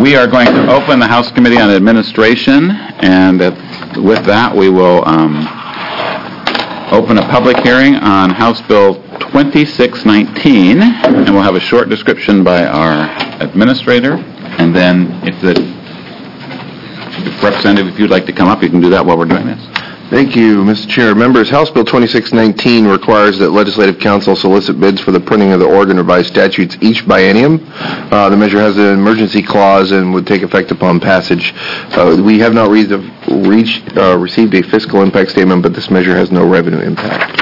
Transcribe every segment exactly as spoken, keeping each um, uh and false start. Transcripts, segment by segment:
We are going to open the House Committee on Administration, and uh, with that we will um, open a public hearing on House Bill twenty-six nineteen, and we'll have a short description by our administrator, and then if the if representative, if you'd like to come up, you can do that while we're doing this. Thank you, Mister Chair. Members, House Bill twenty-six nineteen requires that Legislative Council solicit bids for the printing of the Oregon Revised Statutes each biennium. Uh, the measure has an emergency clause and would take effect upon passage. Uh, we have not re- reached, uh, received a fiscal impact statement, but this measure has no revenue impact.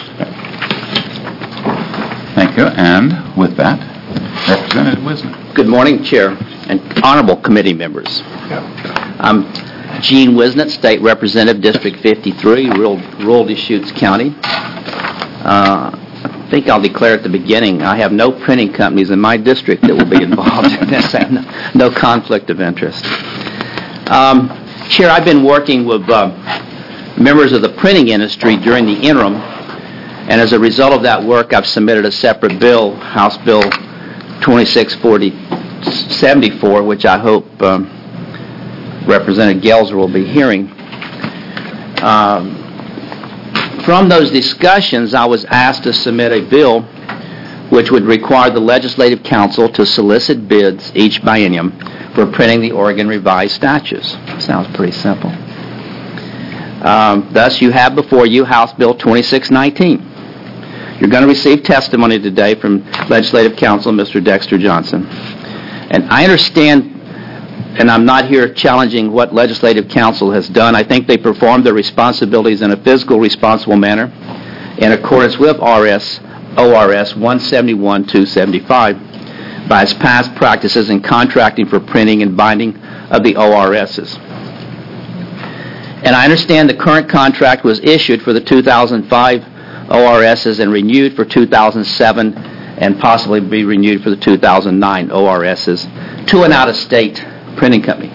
Thank you. And with that, Representative Wisner. Good morning, Chair and honorable committee members. I'm Gene Wisnett, State Representative, District fifty-three, rural, rural Deschutes County. Uh, I think I'll declare at the beginning, I have no printing companies in my district that will be involved in this. I have no, no conflict of interest. Um, Chair, I've been working with uh, members of the printing industry during the interim, and as a result of that work, I've submitted a separate bill, House Bill twenty-six seventy-four, which I hope um, Representative Gelser will be hearing. Um, from those discussions, I was asked to submit a bill which would require the Legislative Council to solicit bids each biennium for printing the Oregon Revised Statutes. Sounds pretty simple. Um, thus, you have before you House Bill twenty-six nineteen. You're going to receive testimony today from Legislative Counsel Mister Dexter Johnson. And I understand, and I'm not here challenging what Legislative Counsel has done. I think they performed their responsibilities in a fiscal responsible manner in accordance with R S O R S one seventy-one two seventy-five by its past practices in contracting for printing and binding of the O R Ss. And I understand the current contract was issued for the two thousand five O R Ss and renewed for two thousand seven and possibly be renewed for the two thousand nine O R Ss to an out-of-state printing company.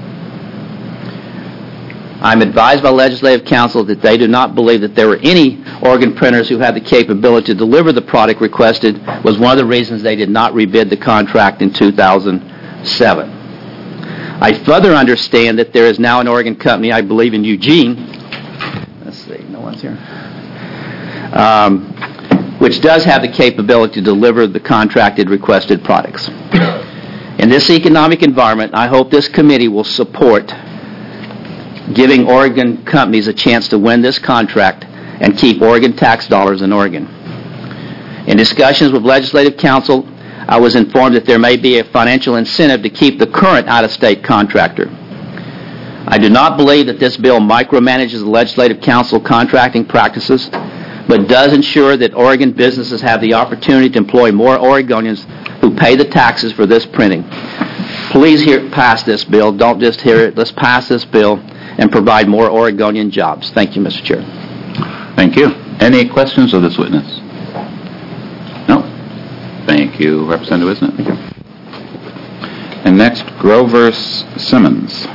I'm advised by Legislative Counsel that they do not believe that there were any Oregon printers who had the capability to deliver the product requested was one of the reasons they did not rebid the contract in two thousand seven. I further understand that there is now an Oregon company, I believe in Eugene, let's see, no one's here, um, which does have the capability to deliver the contracted requested products. In this economic environment, I hope this committee will support giving Oregon companies a chance to win this contract and keep Oregon tax dollars in Oregon. In discussions with Legislative Counsel, I was informed that there may be a financial incentive to keep the current out-of-state contractor. I do not believe that this bill micromanages the Legislative Counsel contracting practices, but does ensure that Oregon businesses have the opportunity to employ more Oregonians who pay the taxes for this printing. Please hear, pass this bill. Don't just hear it. Let's pass this bill and provide more Oregonian jobs. Thank you, Mister Chair. Thank you. Any questions of this witness? No? Thank you, Representative Wisnett. Thank you. And next, Grover Simmons.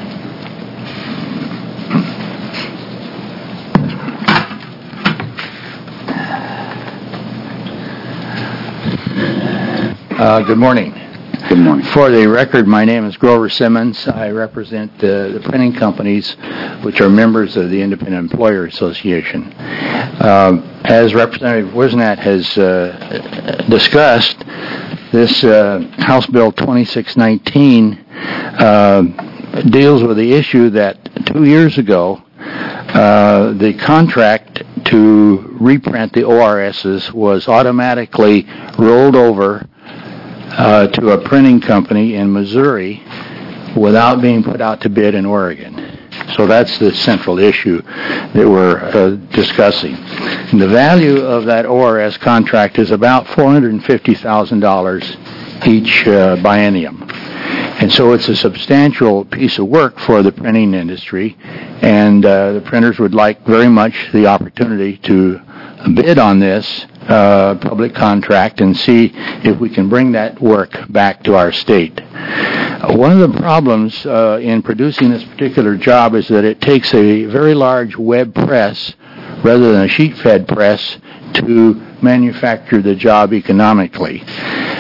Uh, good morning. Good morning. For the record, my name is Grover Simmons. I represent uh, the printing companies, which are members of the Independent Employer Association. Uh, as Representative Wisnett has uh, discussed, this uh, House Bill twenty-six nineteen uh, deals with the issue that two years ago, uh, the contract to reprint the O R Ss was automatically rolled over Uh, to a printing company in Missouri without being put out to bid in Oregon. So that's the central issue that we're uh, discussing. And the value of that O R S contract is about four hundred fifty thousand dollars each uh, biennium. And so it's a substantial piece of work for the printing industry, and uh, the printers would like very much the opportunity to bid on this uh, public contract and see if we can bring that work back to our state. Uh, one of the problems uh, in producing this particular job is that it takes a very large web press rather than a sheet-fed press to manufacture the job economically.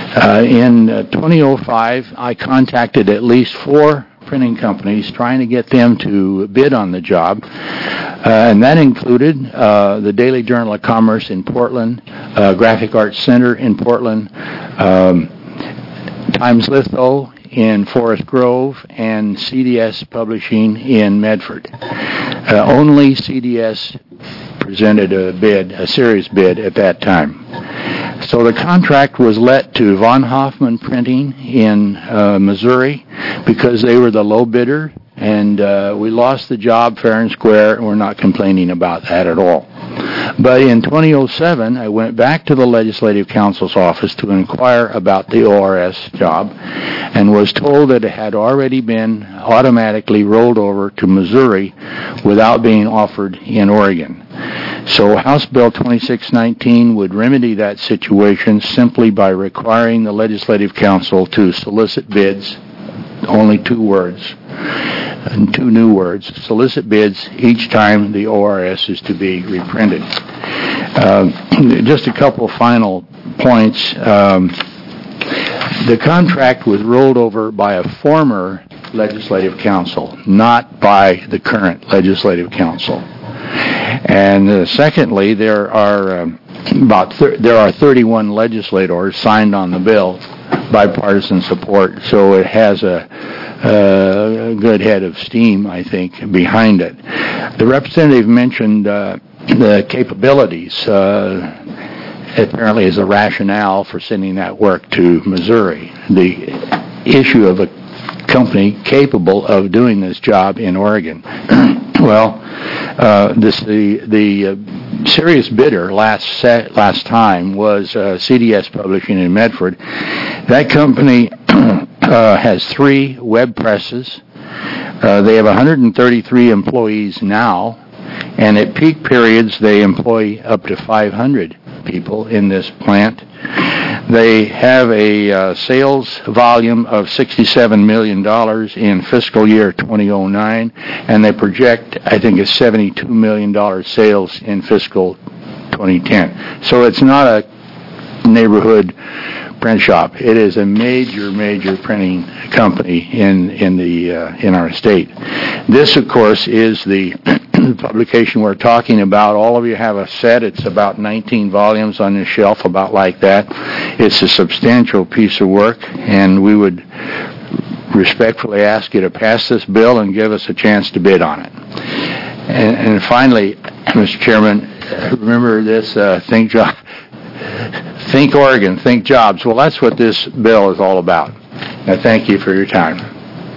Uh, in uh, twenty oh five, I contacted at least four printing companies trying to get them to bid on the job, uh, and that included uh, the Daily Journal of Commerce in Portland, uh, Graphic Arts Center in Portland, um, Times Litho in Forest Grove, and C D S Publishing in Medford. Uh, only C D S presented a bid, a serious bid at that time. So the contract was let to Von Hoffman Printing in uh, Missouri because they were the low bidder, and uh, we lost the job fair and square, and we're not complaining about that at all. But in twenty oh seven, I went back to the Legislative Council's office to inquire about the O R S job and was told that it had already been automatically rolled over to Missouri without being offered in Oregon. So House Bill twenty-six nineteen would remedy that situation simply by requiring the Legislative Council to solicit bids, only two words, and two new words, solicit bids each time the O R S is to be reprinted. Uh, just a couple final points. Um, the contract was rolled over by a former Legislative Council, not by the current Legislative Council. And uh, secondly, there are um, about thir- there are thirty-one legislators signed on the bill, bipartisan support. So it has a, a good head of steam, I think, behind it. The representative mentioned uh, the capabilities. Uh, apparently, as a rationale for sending that work to Missouri. The issue of a company capable of doing this job in Oregon. Well, uh, this the the uh, serious bidder last set, last time was uh, C D S Publishing in Medford. That company uh, has three web presses. Uh, they have one hundred thirty-three employees now, and at peak periods they employ up to five hundred people in this plant. They have a uh, sales volume of sixty-seven million dollars in fiscal year twenty oh nine, and they project, I think, a seventy-two million dollars sales in fiscal twenty ten. So it's not a neighborhood print shop. It is a major, major printing company in in the uh, in our state. This, of course, is the publication we're talking about. All of you have a set. It's about nineteen volumes on the shelf, about like that. It's a substantial piece of work, and we would respectfully ask you to pass this bill and give us a chance to bid on it. And, and finally, Mister Chairman, remember this uh, Think Job, Think Oregon, Think Jobs. Well, that's what this bill is all about. Now, thank you for your time.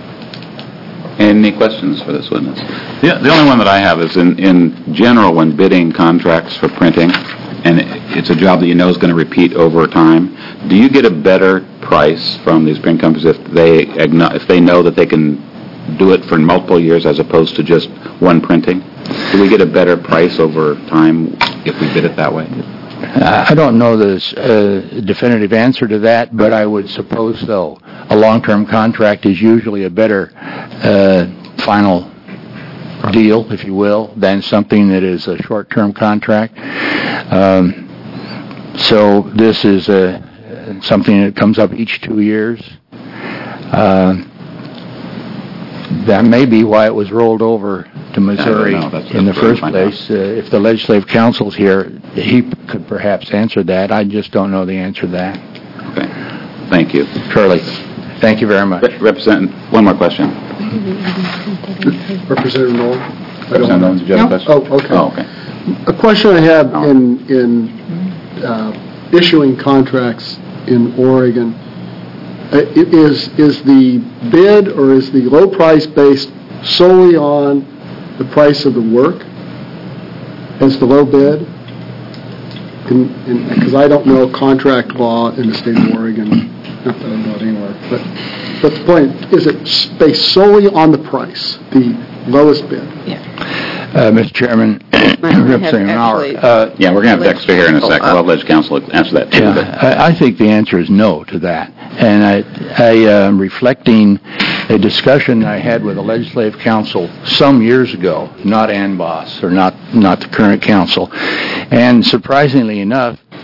Any questions for this witness? The, the only one that I have is in, in general, when bidding contracts for printing, and it's a job that you know is going to repeat over time, do you get a better price from these print companies if they if they know that they can do it for multiple years as opposed to just one printing? Do we get a better price over time if we bid it that way? I don't know the uh, definitive answer to that, but I would suppose so. A long-term contract is usually a better uh, final deal, if you will, than something that is a short-term contract. Um, so this is a, something that comes up each two years. Uh, that may be why it was rolled over to Missouri in the first place. Uh, if the Legislative Council's here, he could perhaps answer that. I just don't know the answer to that. Okay. Thank you. Shirley, thank you very much. Re- Representative, one more question. Representative Nolan? Representative Nolan, did you have a question? Oh, okay. Oh, okay. A question I have Oh. in, in uh, issuing contracts in Oregon, uh, is, is the bid or is the low price based solely on the price of the work as the low bid? Because I don't know contract law in the state of Oregon, not that I know it anywhere, but, but the point, is it based solely on the price, the lowest bid? Uh, Mister Chairman, Representative Maurer, uh, Yeah, we're going to have extra here in a second. We'll have Ledge Council answer that too. yeah, but- I, I think the answer is no to that. And I, I am reflecting a discussion I had with the Legislative Council some years ago, not Ann Boss, or not, not the current council. And surprisingly enough,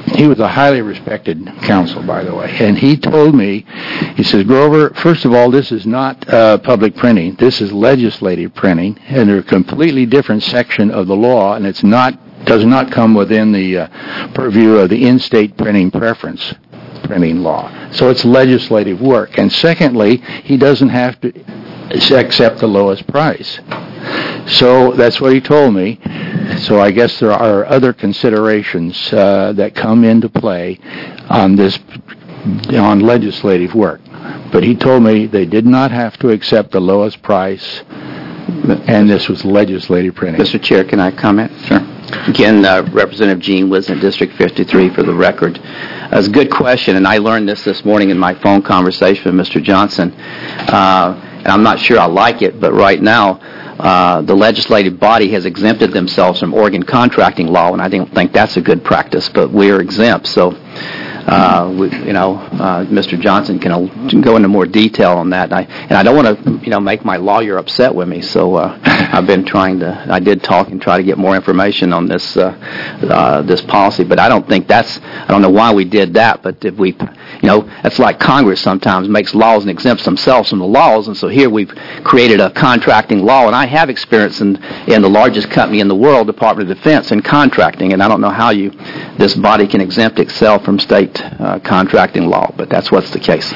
he was a highly respected counsel, by the way, and he told me, he says, Grover, first of all, this is not uh, public printing. This is legislative printing, and they're a completely different section of the law, and it's not does not come within the uh, purview of the in-state printing preference printing law. So it's legislative work. And secondly, he doesn't have to accept the lowest price. So that's what he told me. So I guess there are other considerations uh, that come into play on this, on legislative work. But he told me they did not have to accept the lowest price, and this was legislative printing. Mister Chair, can I comment? Sure. Again, uh, Representative Gene Wisnett, District fifty-three, for the record. Uh, it's a good question, and I learned this this morning in my phone conversation with Mister Johnson. Uh, and I'm not sure I like it, but right now, uh, the legislative body has exempted themselves from Oregon contracting law, and I don't think that's a good practice, but we're exempt. So, uh, we, you know, uh, Mister Johnson can uh, go into more detail on that. And I, and I don't want to, you know, make my lawyer upset with me. So uh, I've been trying to, I did talk and try to get more information on this uh, uh, this policy. But I don't think that's, I don't know why we did that. But if we, you know, that's like Congress sometimes makes laws and exempts themselves from the laws. And so here we've created a contracting law. And I have experience in, in the largest company in the world, Department of Defense, in contracting. And I don't know how you, this body can exempt itself from state Uh, contracting law, but that's what's the case.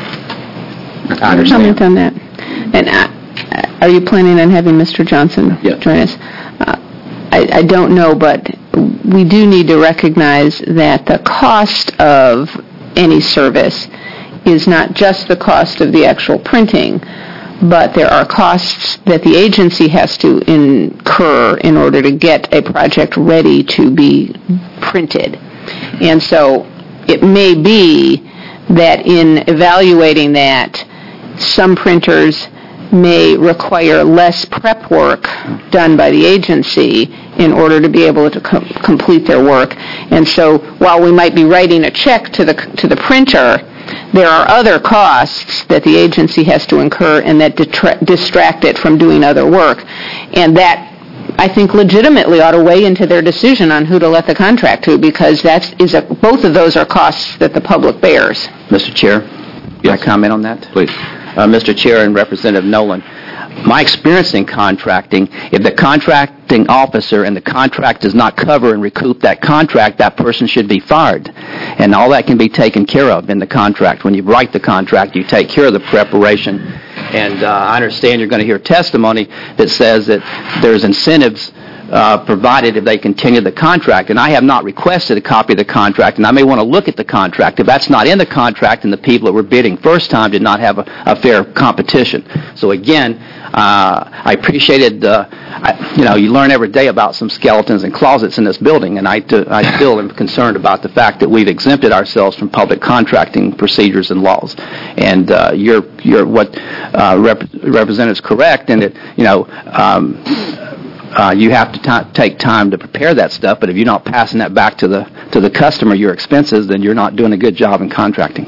I understand. Comment on that. And uh, are you planning on having Mister Johnson Yes. join us? Uh, I, I don't know, but we do need to recognize that the cost of any service is not just the cost of the actual printing, but there are costs that the agency has to incur in order to get a project ready to be printed. And so it may be that in evaluating that, some printers may require less prep work done by the agency in order to be able to com- complete their work. And so while we might be writing a check to the to the printer, there are other costs that the agency has to incur and that detra- distract it from doing other work. And that, I think, legitimately ought to weigh into their decision on who to let the contract to, because that's, is a, both of those are costs that the public bears. Mister Chair, can I comment on that? Please. Uh, Mister Chair and Representative Nolan, my experience in contracting, if the contracting officer and the contract does not cover and recoup that contract, that person should be fired. And all that can be taken care of in the contract. When you write the contract, you take care of the preparation. And uh, I understand you're going to hear testimony that says that there's incentives uh, provided if they continue the contract. And I have not requested a copy of the contract, and I may want to look at the contract. If that's not in the contract and the people that were bidding first time did not have a, a fair competition. So again, uh, I appreciated, uh, I, you know, you learn every day about some skeletons and closets in this building, and I, do, I still am concerned about the fact that we've exempted ourselves from public contracting procedures and laws. And uh, you're, you're what uh, rep- Representative's correct in that, you know, um, Uh, you have to t- take time to prepare that stuff, but if you're not passing that back to the to the customer, your expenses, then you're not doing a good job in contracting.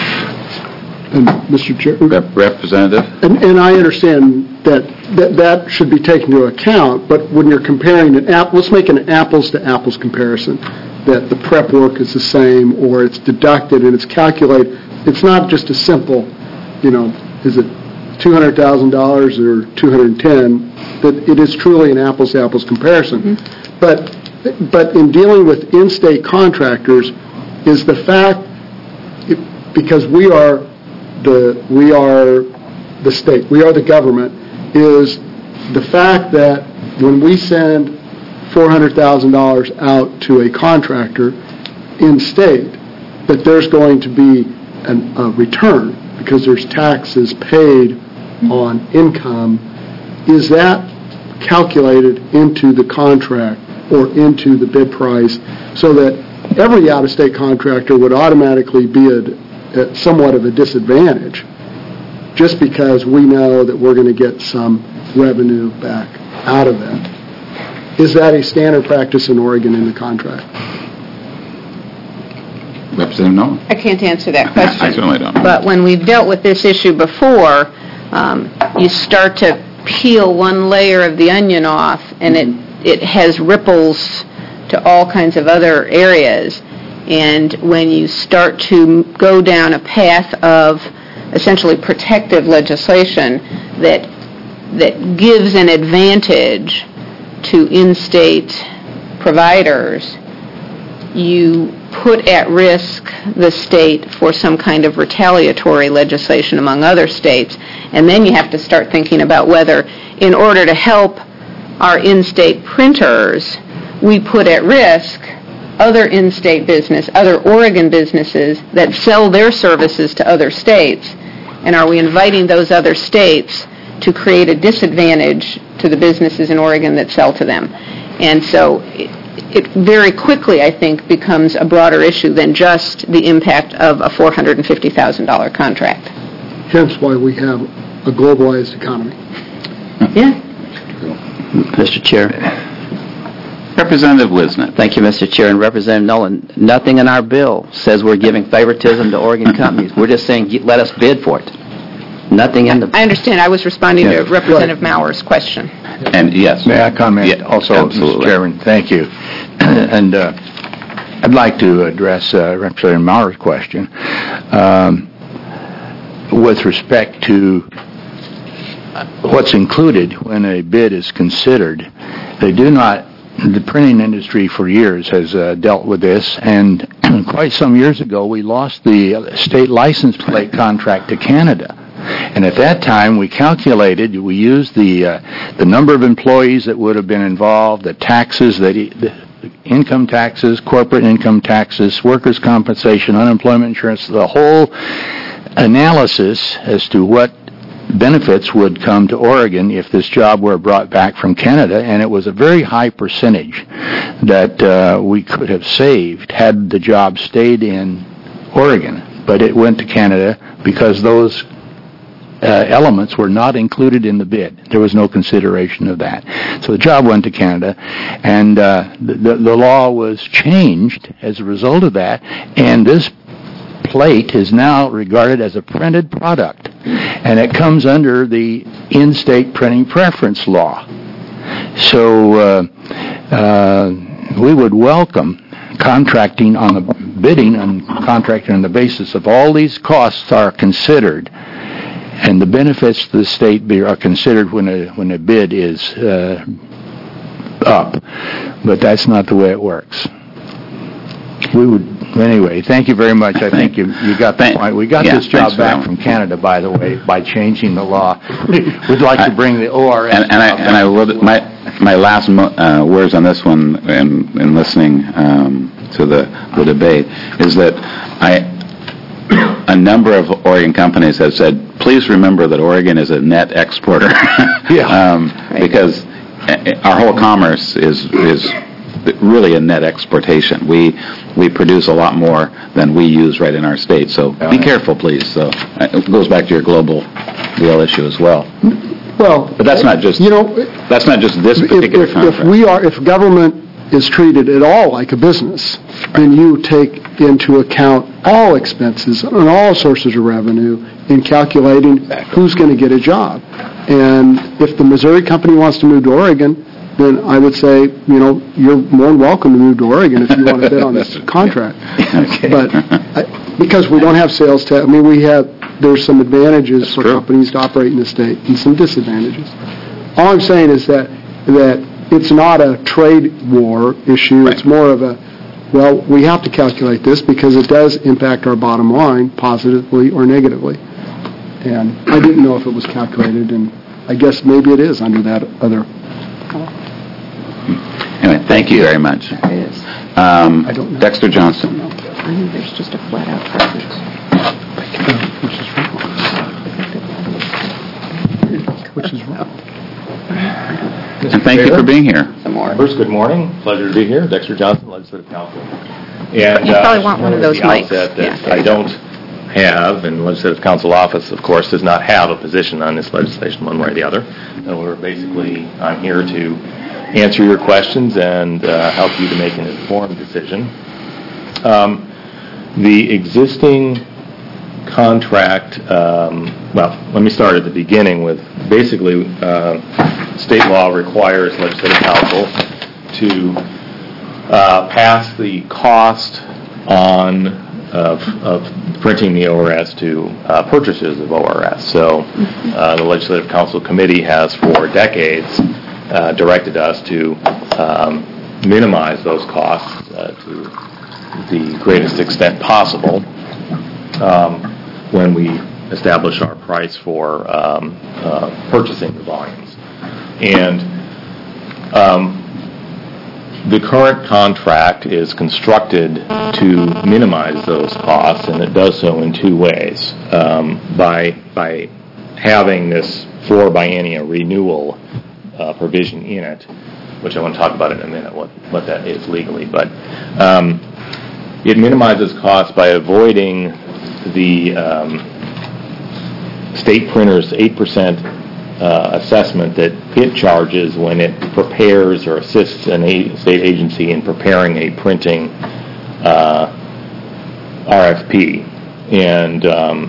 And Mister Chair, Rep- Representative? and, and I understand that, that that should be taken into account, but when you're comparing an app, let's make an apples to apples comparison, that the prep work is the same or it's deducted and it's calculated. It's not just a simple, you know, is it two hundred thousand dollars or two hundred ten, that it is truly an apples-to-apples comparison. Mm-hmm. But but in dealing with in-state contractors is the fact, it, because we are the we are the state, we are the government, is the fact that when we send four hundred thousand dollars out to a contractor in-state, that there's going to be an, a return because there's taxes paid on income. Is that calculated into the contract or into the bid price so that every out-of-state contractor would automatically be at, at somewhat of a disadvantage just because we know that we're going to get some revenue back out of that? Is that a standard practice in Oregon in the contract? Representative Nolan? I can't answer that question. I certainly don't. But when we've dealt with this issue before, um, you start to peel one layer of the onion off, and it, it has ripples to all kinds of other areas. And when you start to go down a path of essentially protective legislation that that gives an advantage to in-state providers, you put at risk the state for some kind of retaliatory legislation among other states. And then you have to start thinking about whether, in order to help our in-state printers, we put at risk other in-state business, other Oregon businesses that sell their services to other states. And are we inviting those other states to create a disadvantage to the businesses in Oregon that sell to them? And so it, it very quickly, I think, becomes a broader issue than just the impact of a four hundred fifty thousand dollars contract. Hence why we have a globalized economy. Yeah. Mister Chair. Representative Wisnet. Thank you, Mister Chair. And Representative Nolan, nothing in our bill says we're giving favoritism to Oregon companies. We're just saying let us bid for it. Nothing in the... I understand. I was responding Yes. to Representative Maurer's question. And yes. May I comment Yeah, also, absolutely. Mister Chairman? Thank you. And uh, I'd like to address uh, Representative Maurer's question um, with respect to what's included when a bid is considered. They do not... The printing industry for years has uh, dealt with this, and quite some years ago we lost the state license plate contract to Canada. And at that time, we calculated, we used the uh, the number of employees that would have been involved, the taxes, that e- the income taxes, corporate income taxes, workers' compensation, unemployment insurance, the whole analysis as to what benefits would come to Oregon if this job were brought back from Canada, and it was a very high percentage that uh, we could have saved had the job stayed in Oregon. But it went to Canada because those Uh, elements were not included in the bid. There was no consideration of that. So the job went to Canada, and uh, the, the law was changed as a result of that, and this plate is now regarded as a printed product, and it comes under the in-state printing preference law. So uh, uh, we would welcome contracting on the bidding and contracting on the basis of all these costs are considered, and the benefits to the state be, are considered when a when a bid is uh, up. But that's not the way it works. We would anyway. Thank you very much. I think you you got the Thank- point. We got yeah, this thanks job for back that from one. Canada, by the way, by changing the law. We'd like to bring the O R S. And, and I and I would my my last mo- uh, words on this one, in, in listening um, to the the debate, is that I. A number of Oregon companies have said, please remember that Oregon is a net exporter. Yeah. um, because our whole commerce is is really a net exportation. We we produce a lot more than we use right in our state. So be careful, please. So uh, it goes back to your global deal issue as well. Well, But that's not just you know, that's not just this if, particular if, contract. if we are, if government is treated at all like a business, then you take into account all expenses and all sources of revenue in calculating who's going to get a job. And if the Missouri company wants to move to Oregon, then I would say, you know, you're more than welcome to move to Oregon if you want to bid on this contract. Okay. But I, because we don't have sales tax, I mean, we have, there's some advantages for true. companies to operate in the state and some disadvantages. All I'm saying is that, that it's not a trade war issue. Right. It's more of a, well, we have to calculate this because it does impact our bottom line positively or negatively. And I didn't know if it was calculated, and I guess maybe it is under that other. Anyway, thank you very much. It is. Um, I don't know. Dexter Johnson. I think there's just a flat-out preference. Which is wrong. And thank you for being here. Some more. First, good morning. Pleasure to be here. Dexter Johnson, Legislative Counsel. And You probably uh, want one of at those the mics. outset that Yeah, there I you go. don't have, and Legislative Counsel Office, of course, does not have a position on this legislation one way or the other. And we're basically, I'm here to answer your questions and uh, help you to make an informed decision. Um, the existing contract, um, well, let me start at the beginning with basically uh, state law requires Legislative Counsel to uh, pass the cost on of, of printing the O R S to uh, purchases of O R S. So uh, the Legislative Council Committee has for decades uh, directed us to um, minimize those costs uh, to the greatest extent possible um, when we establish our price for um, uh, purchasing the volumes. And um, the current contract is constructed to minimize those costs, and it does so in two ways. Um, by by having this four biennial renewal uh, provision in it, which I want to talk about in a minute, what, what that is legally. But um, it minimizes costs by avoiding the um, state printer's eight percent uh, assessment that it charges when it prepares or assists an a- state agency in preparing a printing uh, R F P. And um,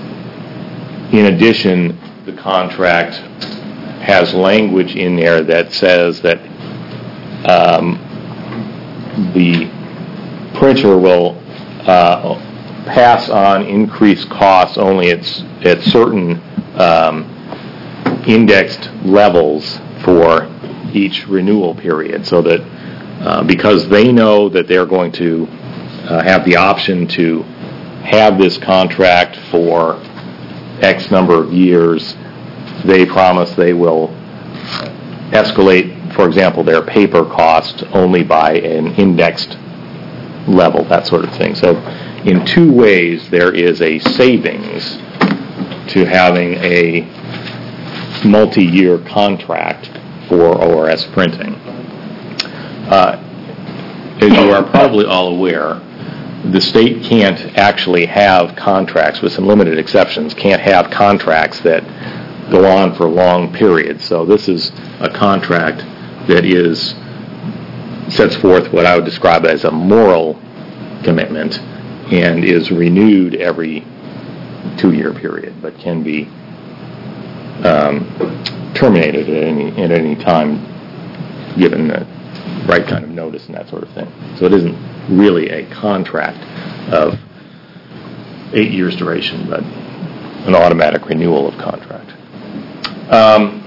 in addition, the contract has language in there that says that um, the printer will uh, pass on increased costs only at, at certain um, indexed levels for each renewal period, so that uh, because they know that they're going to uh, have the option to have this contract for X number of years, they promise they will escalate, for example, their paper cost only by an indexed level, that sort of thing. So in two ways, there is a savings to having a multi-year contract for O R S printing. Uh, as you are probably all aware, the state can't actually have contracts, with some limited exceptions, can't have contracts that go on for long periods. So this is a contract that is sets forth what I would describe as a moral commitment and is renewed every two-year period, but can be um, terminated at any at any time, given the right kind of notice and that sort of thing. So it isn't really a contract of eight years duration, but an automatic renewal of contract. Um,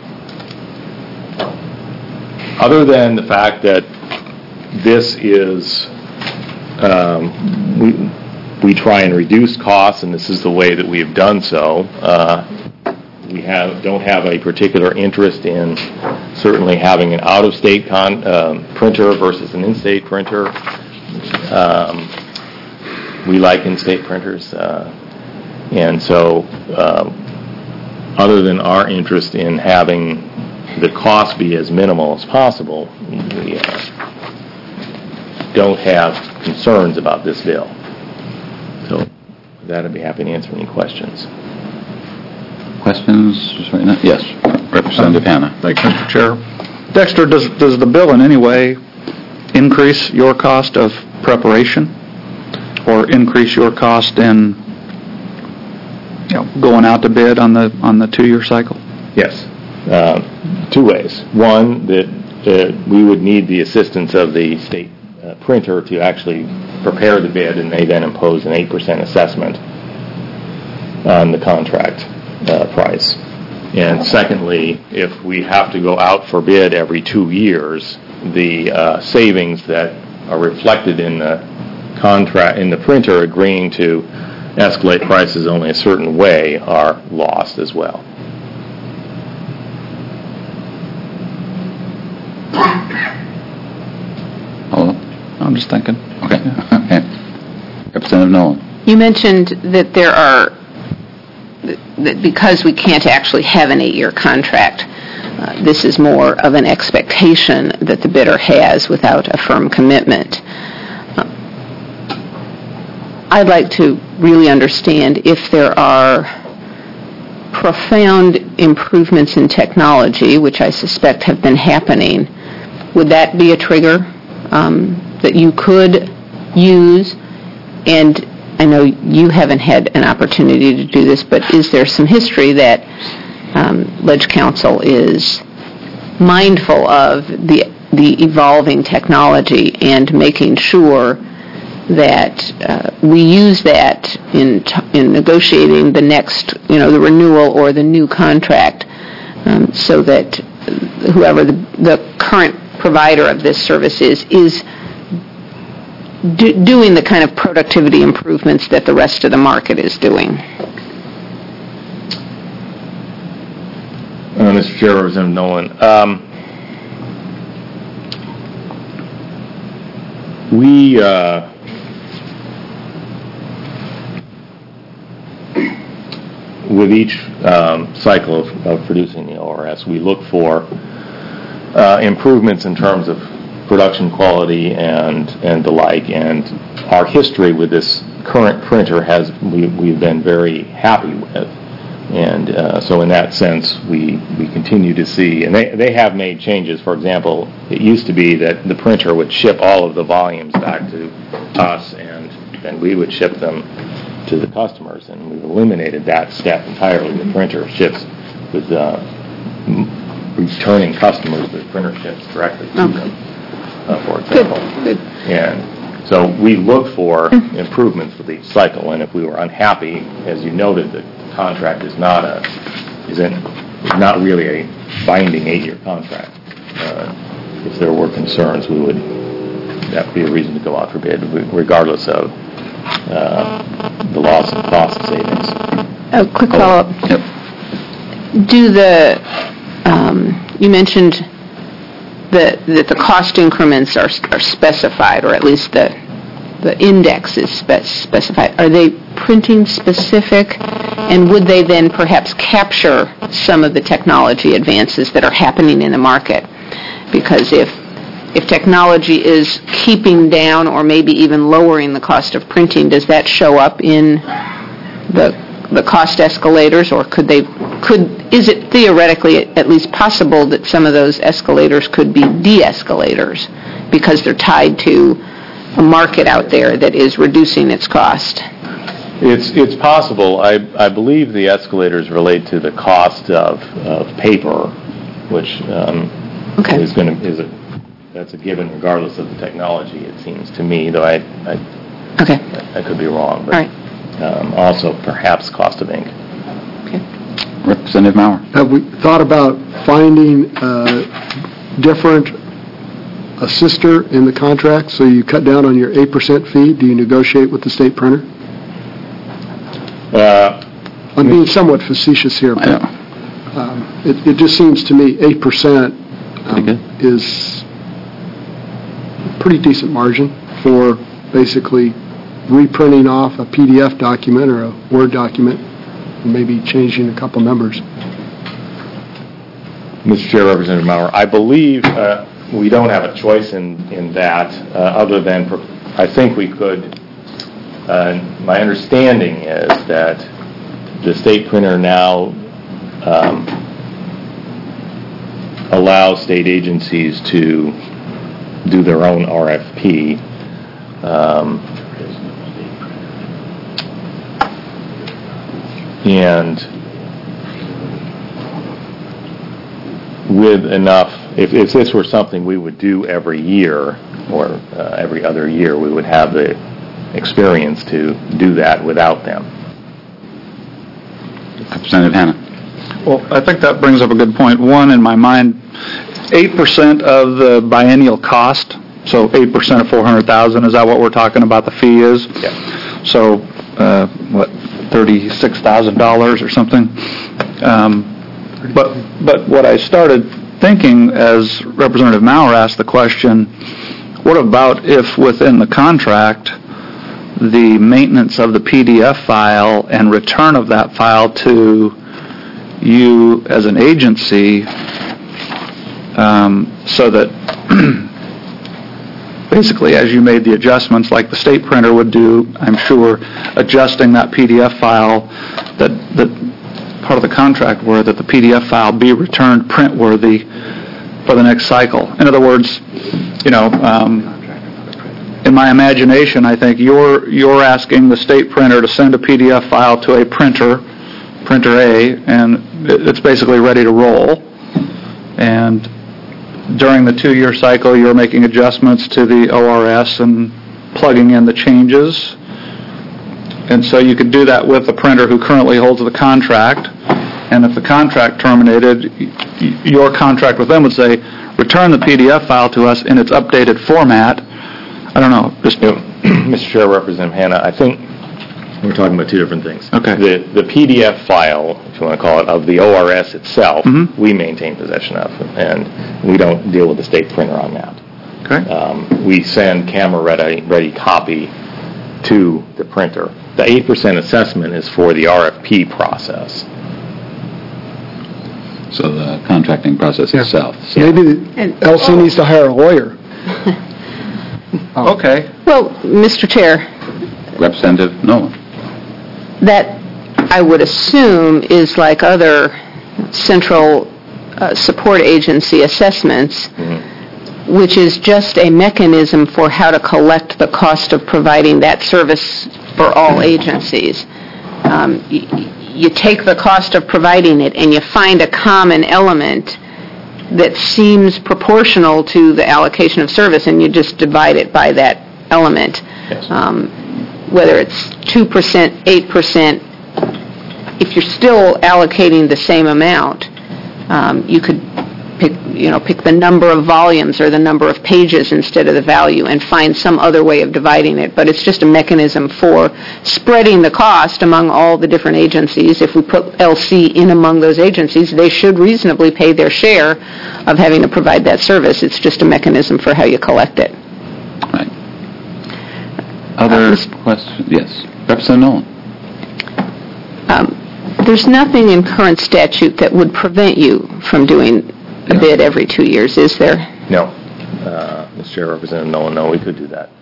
other than the fact that this is, um, we we try and reduce costs, and this is the way that we have done so. Uh, we have don't have a particular interest in certainly having an out-of-state con, uh, printer versus an in-state printer. Um, we like in-state printers, uh, and so uh, other than our interest in having the cost be as minimal as possible, we uh, don't have concerns about this bill. So with that, I'd be happy to answer any questions. Questions? Just right now? Yes, Representative Hanna. Thank you, Mister Chair. Dexter, does does the bill in any way increase your cost of preparation, or increase your cost in, you know, going out to bid on the on the two-year cycle? Yes, uh, two ways. One, that uh, we would need the assistance of the state uh, printer to actually prepare the bid, and they then impose an eight percent assessment on the contract uh, price. And secondly, if we have to go out for bid every two years, the uh, savings that are reflected in the contract, in the printer agreeing to escalate prices only a certain way, are lost as well. Hello? I'm just thinking. Okay. Okay. Representative Nolan. You mentioned that there are, that because we can't actually have an eight-year contract, uh, this is more of an expectation that the bidder has without a firm commitment. Uh, I'd like to really understand if there are profound improvements in technology, which I suspect have been happening. Would that be a trigger um, that you could use? And I know you haven't had an opportunity to do this, but is there some history that um, Ledge Council is mindful of the the evolving technology and making sure that uh, we use that in t- in negotiating the next, you know, the renewal or the new contract, um, so that whoever the, the current provider of this service is, is do, doing the kind of productivity improvements that the rest of the market is doing. Uh, Mister Chair, Representative Nolan, um, we uh, with each um, cycle of, of producing the O R S, we look for uh, improvements in terms of production quality and and the like. And our history with this current printer has we we've been very happy with. And uh, so in that sense, we, we continue to see, and they, they have made changes. For example, it used to be that the printer would ship all of the volumes back to us, and then we would ship them to the customers, and we've eliminated that step entirely. The printer ships with uh, m- returning customers, the printer ships directly to Okay. them, uh, for example. Good. And so we look for improvements with each cycle, and if we were unhappy, as you noted, the contract is not a isn't not really a binding eight-year contract. Uh, if there were concerns, we would that would be a reason to go out for bid, regardless of uh, the loss of cost savings. A quick follow-up. Yep. Do the um, you mentioned that that the cost increments are are specified, or at least the the index is spe- specified. Are they printing specific, and would they then perhaps capture some of the technology advances that are happening in the market? Because if if technology is keeping down or maybe even lowering the cost of printing, does that show up in the the cost escalators, or could they could is it theoretically at least possible that some of those escalators could be de-escalators because they're tied to a market out there that is reducing its cost? It's it's possible. I I believe the escalators relate to the cost of, of paper, which um, Okay. is going to is a that's a given regardless of the technology. It seems to me, though I I, Okay. I could be wrong. But, All right. Um, also, perhaps cost of ink. Okay. Representative Maurer. Have we thought about finding uh, different a sister in the contract, so you cut down on your eight percent fee? Do you negotiate with the state printer? Uh, I'm being somewhat facetious here, I but know. um, it, it just seems to me eight percent Pretty good. um, is a pretty decent margin for basically reprinting off a P D F document or a Word document, and maybe changing a couple numbers. Mister Chair, Representative Maurer, I believe uh, we don't have a choice in, in that, uh, other than pro- I think we could, uh, my understanding is that the state printer now um, allows state agencies to do their own R F P. Um, and with enough, if, if this were something we would do every year or uh, every other year, we would have the experience to do that without them. Representative Hanna. Well, I think that brings up a good point. One, in my mind, eight percent of the biennial cost, so eight percent of four hundred thousand, is that what we're talking about the fee is? Yeah. So, uh, what, thirty-six thousand dollars or something? Um, but, but what I started thinking as Representative Maurer asked the question, what about if within the contract, the maintenance of the P D F file and return of that file to you as an agency, um, so that basically as you made the adjustments like the state printer would do, I'm sure, adjusting that P D F file, that, that part of the contract were that the P D F file be returned print-worthy for the next cycle. In other words, you know, um, in my imagination, I think you're you're asking the state printer to send a P D F file to a printer, printer A, and it's basically ready to roll. And during the two-year cycle, you're making adjustments to the O R S and plugging in the changes. And so you could do that with the printer who currently holds the contract. And if the contract terminated, y- your contract with them would say, return the P D F file to us in its updated format. I don't know, just... You know, Mister Chair, Representative Hanna, I think we're talking about two different things. Okay. The the P D F file, if you want to call it, of the O R S itself, Mhm. we maintain possession of, and we don't deal with the state printer on that. Okay. Um, we send camera-ready ready copy to the printer. The eight percent assessment is for the R F P process. So the contracting process itself. So- Maybe the And- L C needs to hire a lawyer. Okay. Well, Mister Chair, Representative Nolan. that, I would assume, is like other central uh, support agency assessments, which is just a mechanism for how to collect the cost of providing that service for all agencies. Um, y- y- You take the cost of providing it and you find a common element that seems proportional to the allocation of service, and you just divide it by that element. Yes. Um, whether it's two percent, eight percent, if you're still allocating the same amount, um, you could pick, you know, pick the number of volumes or the number of pages instead of the value and find some other way of dividing it. But it's just a mechanism for spreading the cost among all the different agencies. If we put L C in among those agencies, they should reasonably pay their share of having to provide that service. It's just a mechanism for how you collect it. Right. Other Uh, Miz- questions? Yes. Representative Nolan. Um, There's nothing in current statute that would prevent you from doing a bid every two years, is there? No. Uh, Mister Chair, Representative Nolan, no, we could do that.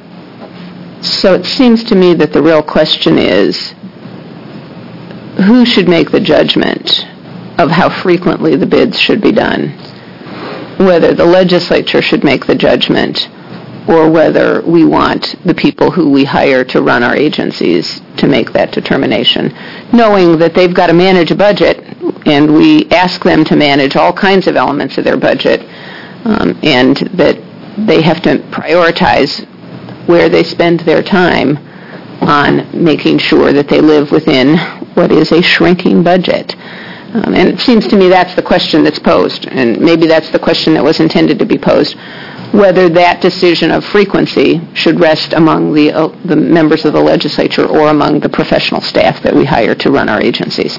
So it seems to me that the real question is, who should make the judgment of how frequently the bids should be done? Whether the legislature should make the judgment, or whether we want the people who we hire to run our agencies to make that determination, knowing that they've got to manage a budget, and we ask them to manage all kinds of elements of their budget, um, and that they have to prioritize where they spend their time on making sure that they live within what is a shrinking budget. Um, and it seems to me that's the question that's posed, and maybe that's the question that was intended to be posed, whether that decision of frequency should rest among the uh, the members of the legislature or among the professional staff that we hire to run our agencies.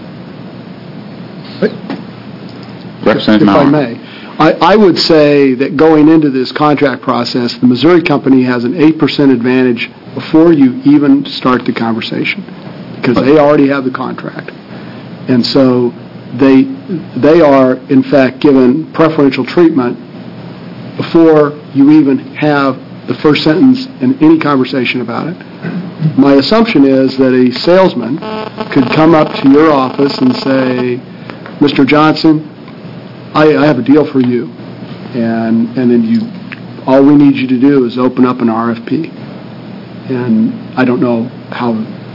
Representative If I Mauer. may. I, I would say that going into this contract process, the Missouri company has an eight percent advantage before you even start the conversation, because they already have the contract. And so they, they are, in fact, given preferential treatment before you even have the first sentence in any conversation about it. My assumption is that a salesman could come up to your office and say, Mister Johnson, I, I have a deal for you. And, and then you, all we need you to do is open up an R F P. And I don't know how,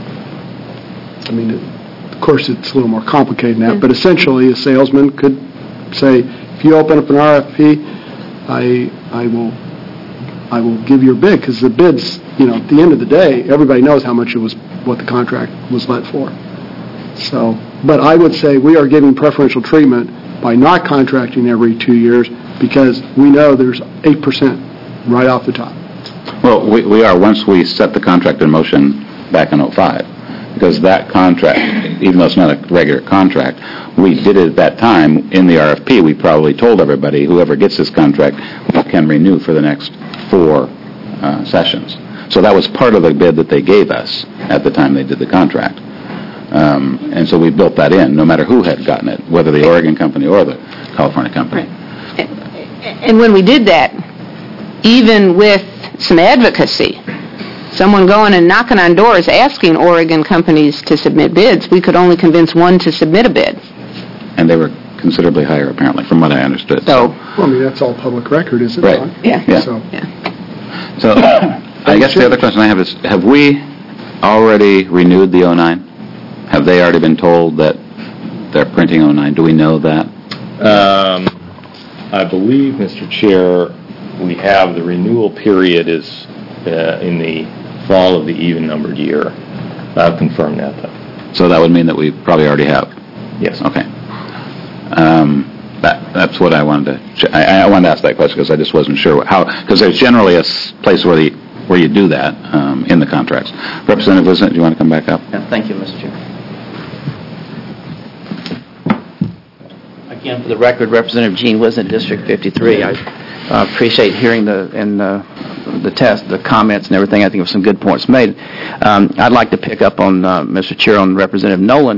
I mean, it, of course it's a little more complicated than that, but essentially a salesman could say, if you open up an R F P, I, I will, I will give you a bid, because the bids, you know, at the end of the day, everybody knows how much it was, what the contract was let for. So, but I would say we are giving preferential treatment by not contracting every two years, because we know there's eight percent right off the top. Well, we, we are, once we set the contract in motion back in oh five, because that contract, even though it's not a regular contract, we did it at that time in the R F P. We probably told everybody, whoever gets this contract can renew for the next four uh, sessions. So that was part of the bid that they gave us at the time they did the contract. Um, and so we built that in, no matter who had gotten it, whether the Oregon company or the California company. And when we did that, even with some advocacy, someone going and knocking on doors asking Oregon companies to submit bids, we could only convince one to submit a bid. And they were considerably higher, apparently, from what I understood. So, Well, I mean, that's all public record, is it Right. not? yeah. Yeah. So, Yeah. So I guess the other question I have is, have we already renewed the oh nine? Have they already been told that they're printing oh nine? Do we know that? Um, I believe, Mister Chair, we have the renewal period is uh, in the fall of the even-numbered year. I'll confirm that, though. So that would mean that we probably already have. Yes. Okay. Um, that, that's what I wanted to, ch- I, I wanted to ask that question because I just wasn't sure how, because there's generally a s- place where the, where you do that, um, in the contracts. Representative Wisn't, do you want to come back up? Yeah, thank you, Mister Chair. Again, for the record, Representative Gene Wisnett, District fifty-three. I uh, appreciate hearing the and uh, the test, the comments, and everything. I think there were some good points made. Um, I'd like to pick up on uh, Mister Chair on Representative Nolan.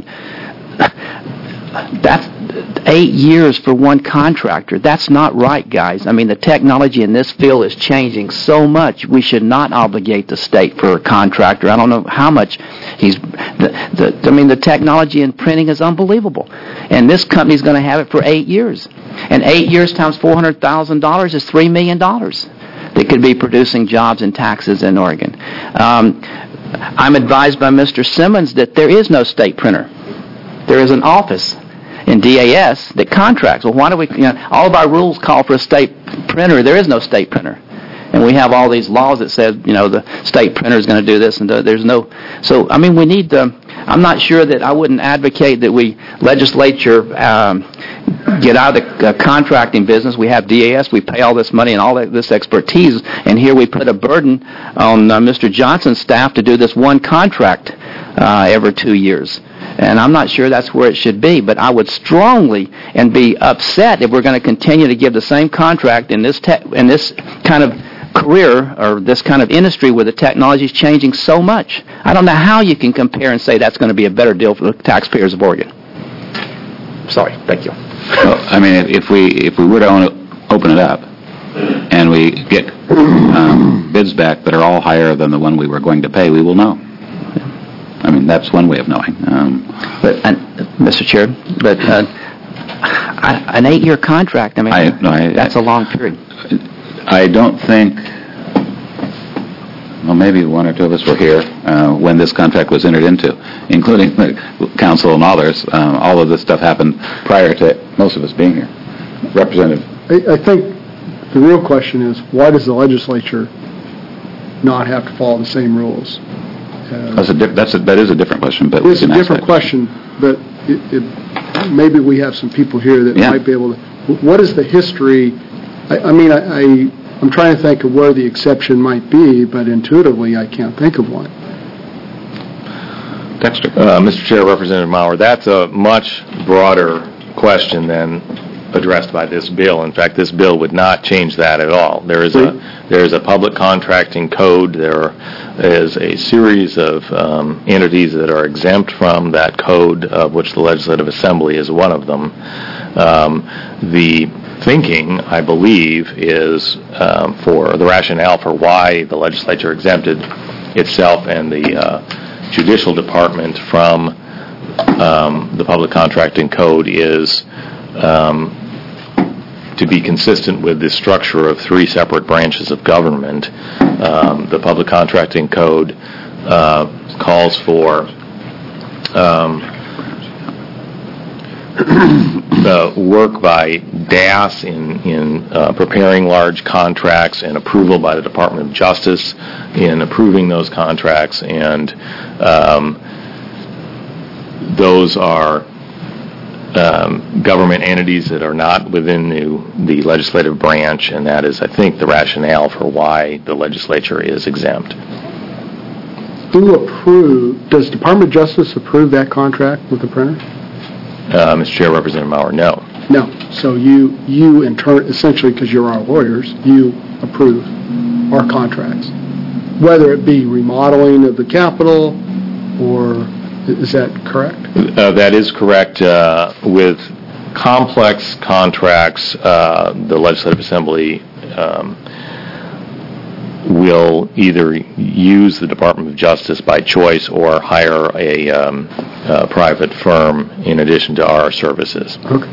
That's eight years for one contractor. That's not right, guys. I mean, the technology in this field is changing so much. We should not obligate the state for a contractor. I don't know how much he's. The, the, I mean, the technology in printing is unbelievable, and this company's going to have it for eight years. And eight years times four hundred thousand dollars is three million dollars. That could be producing jobs and taxes in Oregon. Um, I'm advised by Mister Simmons that there is no state printer. There is an office in D A S that contracts. Well, why do we, you know, all of our rules call for a state printer. There is no state printer. And we have all these laws that says, you know, the state printer is going to do this, and there's no. So, I mean, we need to, I'm not sure that I wouldn't advocate that we legislature um, get out of the uh, contracting business. We have D A S, we pay all this money and all that, this expertise, and here we put a burden on uh, Mister Johnson's staff to do this one contract uh, every two years. And I'm not sure that's where it should be, but I would strongly and be upset if we're going to continue to give the same contract in this te- in this kind of career or this kind of industry where the technology is changing so much. I don't know how you can compare and say that's going to be a better deal for the taxpayers of Oregon. Sorry, thank you. Well, I mean, if we, if we were to own it- open it up and we get um, bids back that are all higher than the one we were going to pay, we will know. I mean, that's one way of knowing. Um, But, uh, Mister Chair, but uh, I- an eight-year contract, I mean, I- no, I- that's a long period. I don't think, well, maybe one or two of us were here uh, when this contract was entered into, including the council and others. Um, all of this stuff happened prior to most of us being here. Representative. I, I think the real question is, why does the legislature not have to follow the same rules? Uh, That's a, di- that's a, that is a different question, but we It's a can ask different that. question, but it, it, maybe we have some people here that Yeah. might be able to, what is the history? I, I mean, I, I, I'm trying to think of where the exception might be, but intuitively I can't think of one. Dexter. Uh, Mister Chair, Representative Maurer, that's a much broader question than addressed by this bill. In fact, this bill would not change that at all. There is a there is a public contracting code. There is a series of um, entities that are exempt from that code, of which the Legislative Assembly is one of them. Um, the thinking, I believe, is um, for the rationale for why the legislature exempted itself and the uh, Judicial Department from um, the public contracting code is um, to be consistent with the structure of three separate branches of government. Um, the public contracting code uh, calls for um, the work by D A S in, in uh, preparing large contracts and approval by the Department of Justice in approving those contracts, and um, those are um, government entities that are not within the, the legislative branch, and that is, I think, the rationale for why the legislature is exempt. Who approve, does Department of Justice approve that contract with the printer? Uh, Mister Chair, Representative Maurer, no. No. So you, you in turn, essentially, because you're our lawyers, you approve our contracts, whether it be remodeling of the Capitol, or is that correct? Uh, that is correct. Uh, with complex contracts, uh, the Legislative Assembly um, will either use the Department of Justice by choice or hire a, um, a private firm in addition to our services. Okay.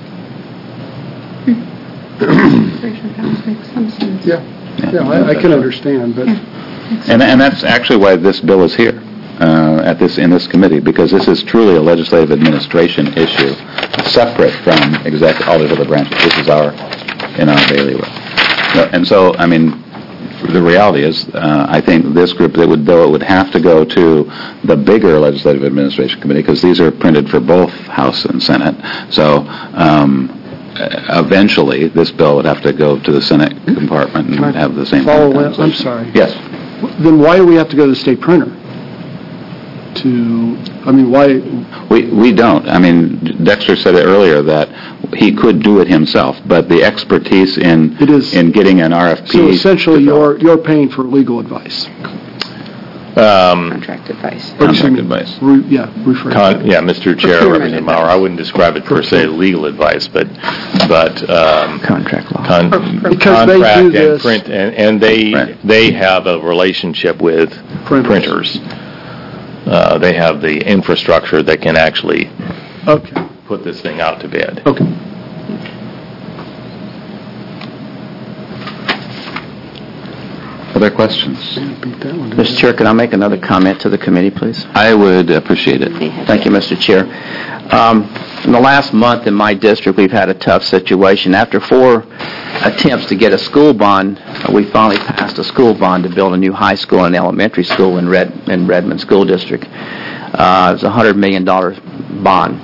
Yeah, yeah, I, I can understand, but And, and that's actually why this bill is here, uh, at this, in this committee, because this is truly a legislative administration issue, separate from exec, all the other branches. This is our, in our bailiwick. So- And so, I mean, the reality is, uh, I think this group, that would, though it would have to go to the bigger Legislative Administration Committee, because these are printed for both House and Senate, so um, eventually this bill would have to go to the Senate compartment and Can I have the same. follow kind of up? I'm conversation. sorry. Yes. Then why do we have to go to the state printer? To, I mean, why, We we don't. I mean, Dexter said it earlier that he could do it himself, but the expertise in It is- in getting an R F P. so essentially developed- you're, you're paying for legal advice? Um, Contract advice. Or excuse me, Contract advice. re- Yeah, rephrase. Con- Yeah, Mister Chair, Procurement Representative Mauer, advice. I wouldn't describe it per se legal advice, but, but, um, Contract law. con- Because they do contract and this- print, and, and they, Right. they have a relationship with Printers. printers. Uh, they have the infrastructure that can actually Okay, put this thing out to bid. okay. Other questions? Beat that one, didn't Mister Chair, can I make another comment to the committee, please? I would appreciate it. Thank you, Mister Chair. Um, In the last month in my district, we've had a tough situation. After four attempts to get a school bond, we finally passed a school bond to build a new high school and elementary school in Red in Redmond School District. Uh, It was a one hundred million dollars bond.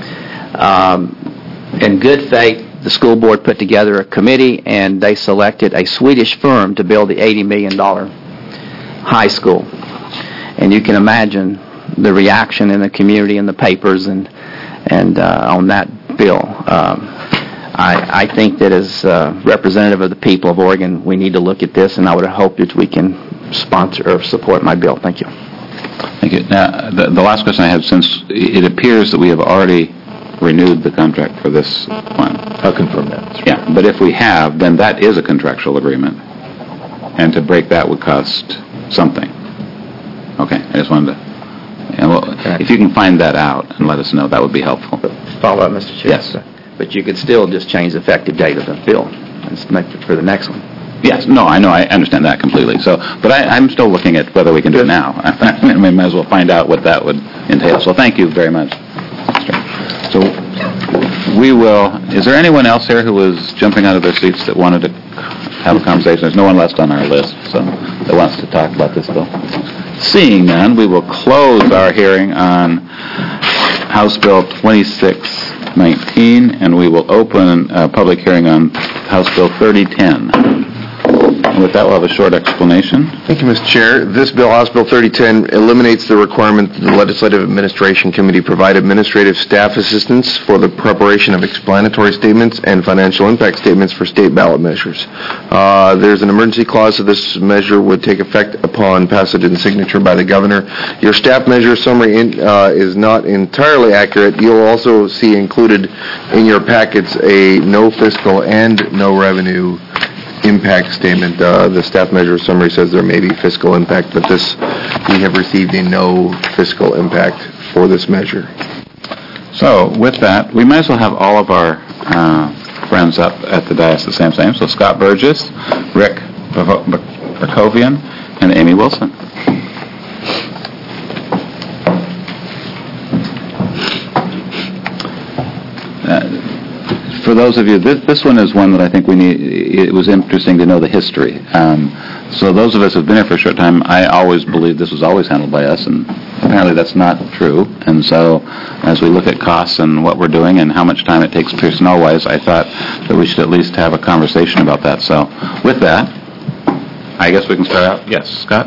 Um, In good faith, the school board put together a committee, and they selected a Swedish firm to build the eighty million dollars high school. And you can imagine the reaction in the community and the papers and and uh, on that bill. Um, I, I think that as uh, representative of the people of Oregon, we need to look at this, and I would hope that we can sponsor or support my bill. Thank you. Thank you. Now, the, the last question I have, since it appears that we have already renewed the contract for this one. I'll confirm that. Yeah, but if we have, then that is a contractual agreement, and to break that would cost something. Okay, I just wanted to, and well, if you can find that out and let us know, that would be helpful. Follow up, Mister Chair. Yes. But you could still just change the effective date of the bill and make it for the next one. Yes, no, I know, I understand that completely. So, but I, I'm still looking at whether we can do it now. I mean, might as well find out what that would entail. So thank you very much. So we will, is there anyone else here who was jumping out of their seats that wanted to have a conversation? There's no one left on our list, so, that wants to talk about this bill. Seeing none, we will close our hearing on House Bill twenty-six nineteen, and we will open a public hearing on House Bill thirty ten. And with that, we'll have a short explanation. Thank you, Mister Chair. This bill, House Bill thirty ten, eliminates the requirement that the Legislative Administration Committee provide administrative staff assistance for the preparation of explanatory statements and financial impact statements for state ballot measures. Uh, there's an emergency clause, so this measure would take effect upon passage and signature by the governor. Your staff measure summary in, uh, is not entirely accurate. You'll also see included in your packets a no fiscal and no revenue impact statement. Uh, the staff measure summary says there may be fiscal impact, but this, we have received a no fiscal impact for this measure. So with that, we might as well have all of our uh, friends up at the dais at the same time. So Scott Burgess, Rick Barkovian, and Amy Wilson. Uh, For those of you, this, this one is one that I think we need, it was interesting to know the history. Um, so those of us who have been here for a short time, I always believed this was always handled by us, and apparently that's not true. And so as we look at costs and what we're doing and how much time it takes personnel-wise, I thought that we should at least have a conversation about that. So with that, I guess we can start out. Yes, Scott?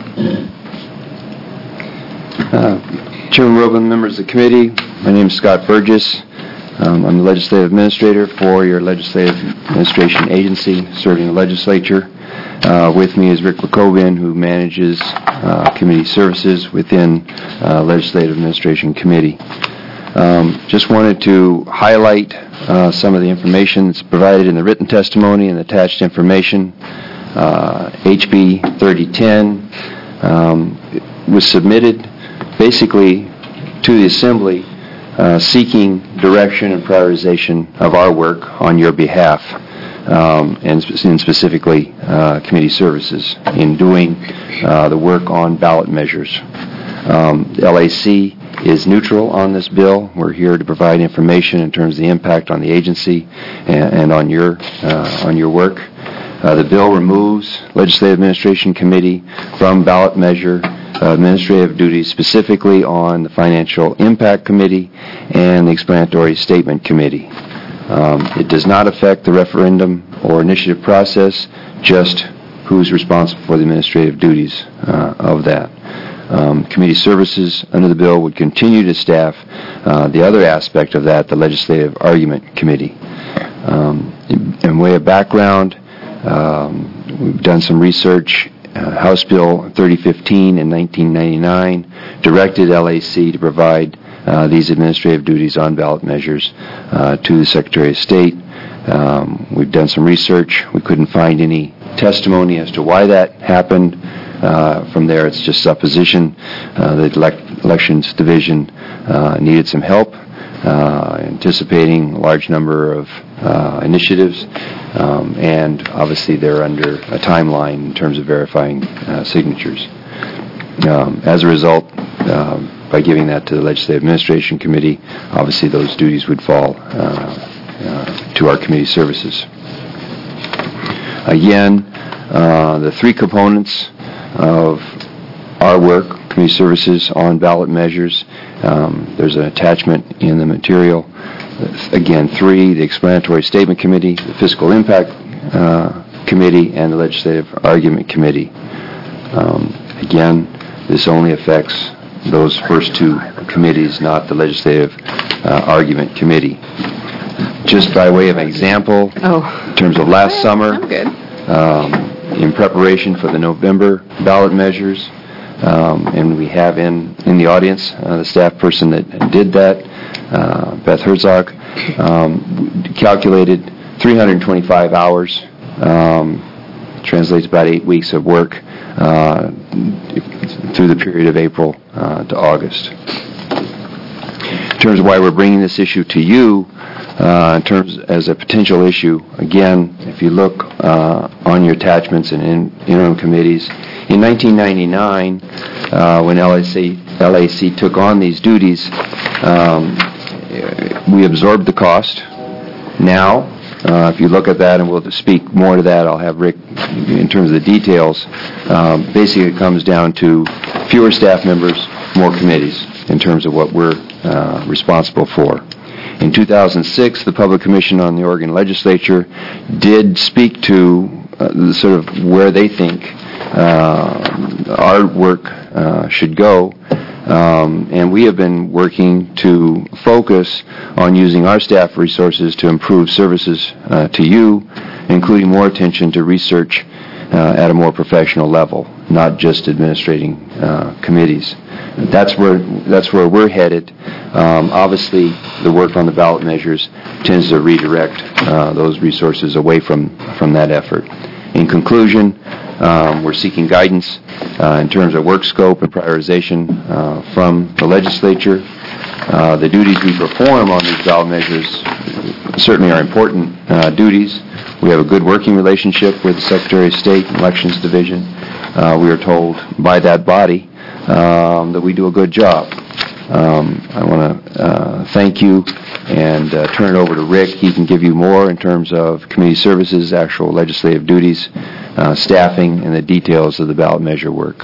Uh, Chairman Rubin, members of the committee, my name is Scott Burgess. Um, I'm the legislative administrator for your legislative administration agency serving the legislature. Uh, with me is Rick Barkovian, who manages uh, committee services within uh, legislative administration committee. Um, just wanted to highlight uh, some of the information that's provided in the written testimony and attached information. Uh, H B thirty ten um, was submitted basically to the Assembly Uh, seeking direction and prioritization of our work on your behalf, um, and, spe- and specifically uh, committee services in doing uh, the work on ballot measures. Um, L A C is neutral on this bill. We're here to provide information in terms of the impact on the agency and, and on your uh, on your work. Uh, The bill removes Legislative Administration Committee from ballot measure uh, administrative duties, specifically on the Financial Impact Committee and the Explanatory Statement Committee. Um, It does not affect the referendum or initiative process, just who's responsible for the administrative duties uh, of that. Um, Committee services under the bill would continue to staff uh, the other aspect of that, the Legislative Argument Committee. Um, in, in way of background, um, we've done some research. Uh, House Bill thirty fifteen in nineteen ninety-nine directed L A C to provide uh, these administrative duties on ballot measures uh, to the Secretary of State. Um, we've done some research. We couldn't find any testimony as to why that happened. Uh, from there, it's just supposition. Uh, the elect- Elections Division uh, needed some help, uh, anticipating a large number of uh, initiatives, um, and obviously they're under a timeline in terms of verifying uh, signatures. Um, as a result, um, by giving that to the Legislative Administration Committee, obviously those duties would fall uh, uh, to our committee services. Again, uh, the three components of our work, community services on ballot measures. Um, there's an attachment in the material. Again, three, the Explanatory Statement Committee, the Fiscal Impact uh, Committee, and the Legislative Argument Committee. Um, again, this only affects those first two committees, not the Legislative uh, Argument Committee. Just by way of example, Oh. in terms of last summer, I'm good. um, in preparation for the November ballot measures, um, and we have in, in the audience uh, the staff person that did that, uh, Beth Herzog, um, calculated three hundred twenty-five hours, um, translates about eight weeks of work uh, through the period of April uh, to August. In terms of why we're bringing this issue to you, Uh, in terms as a potential issue, again, if you look uh, on your attachments and in interim committees, in nineteen ninety-nine, uh, when L A C, L A C took on these duties, um, we absorbed the cost. Now, uh, if you look at that, and we'll speak more to that, I'll have Rick in terms of the details. Um, basically, it comes down to fewer staff members, more committees in terms of what we're uh, responsible for. In two thousand six, the Public Commission on the Oregon Legislature did speak to uh, sort of where they think uh, our work uh, should go, um, and we have been working to focus on using our staff resources to improve services uh, to you, including more attention to research uh, at a more professional level, not just administrating uh, committees. That's where that's where we're headed. Um, obviously, the work on the ballot measures tends to redirect uh, those resources away from, from that effort. In conclusion, um, we're seeking guidance uh, in terms of work scope and prioritization uh, from the legislature. Uh, the duties we perform on these ballot measures certainly are important uh, duties. We have a good working relationship with the Secretary of State Elections Division. Uh, we are told by that body um, that we do a good job. Um, I want to uh, thank you and uh, turn it over to Rick. He can give you more in terms of community services, actual legislative duties, uh, staffing, and the details of the ballot measure work.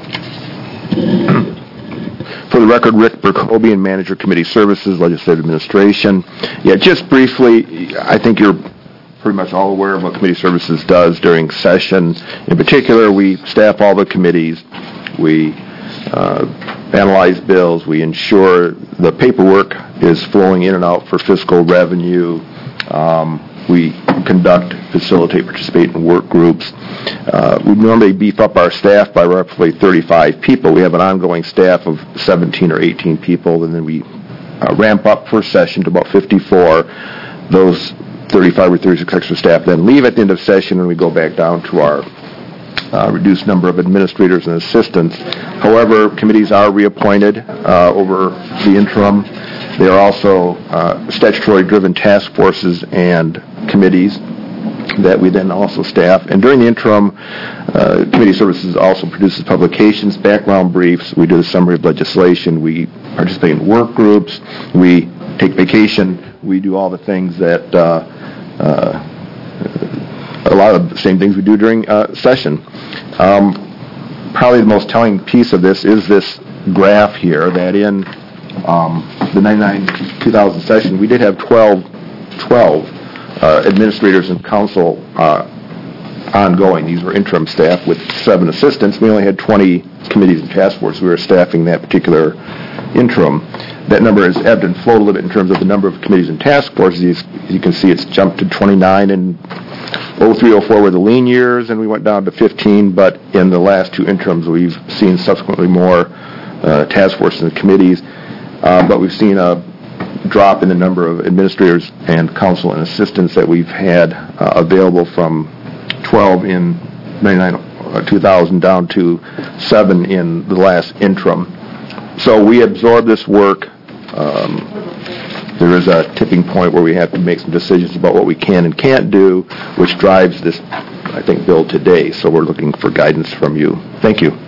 For the record, Rick Berkobian, Manager, Committee Services, Legislative Administration. Yeah, just briefly, I think you're pretty much all aware of what Committee Services does during session. In particular, we staff all the committees. We uh, analyze bills. We ensure the paperwork is flowing in and out for fiscal revenue. Um, we conduct, facilitate, participate in work groups. Uh, we normally beef up our staff by roughly thirty-five people. We have an ongoing staff of seventeen or eighteen people, and then we uh, ramp up first session to about fifty-four. Those thirty-five or thirty-six extra staff then leave at the end of session, and we go back down to our uh, reduced number of administrators and assistants. However, committees are reappointed uh, over the interim. They are also uh, statutory-driven task forces and committees that we then also staff. And during the interim, uh, Committee Services also produces publications, background briefs. We do the summary of legislation. We participate in work groups. We take vacation. We do all the things that uh, uh, a lot lot of the same things we do during uh, session. Um, probably the most telling piece of this is this graph here, that in um, the ninety-nine two thousand session, we did have twelve, twelve uh, administrators and council uh, ongoing. These were interim staff with seven assistants. We only had twenty committees and task forces. We were staffing that particular interim. That number has ebbed and flowed a little bit in terms of the number of committees and task forces. As you can see, it's jumped to twenty-nine, and oh three oh four were the lean years, and we went down to fifteen, but in the last two interims, we've seen subsequently more uh, task forces and committees, uh, but we've seen a drop in the number of administrators and council and assistants that we've had uh, available from twelve in ninety-nine two thousand down to seven in the last interim. So we absorb this work. Um, there is a tipping point where we have to make some decisions about what we can and can't do, which drives this, I think, bill today. So we're looking for guidance from you. Thank you.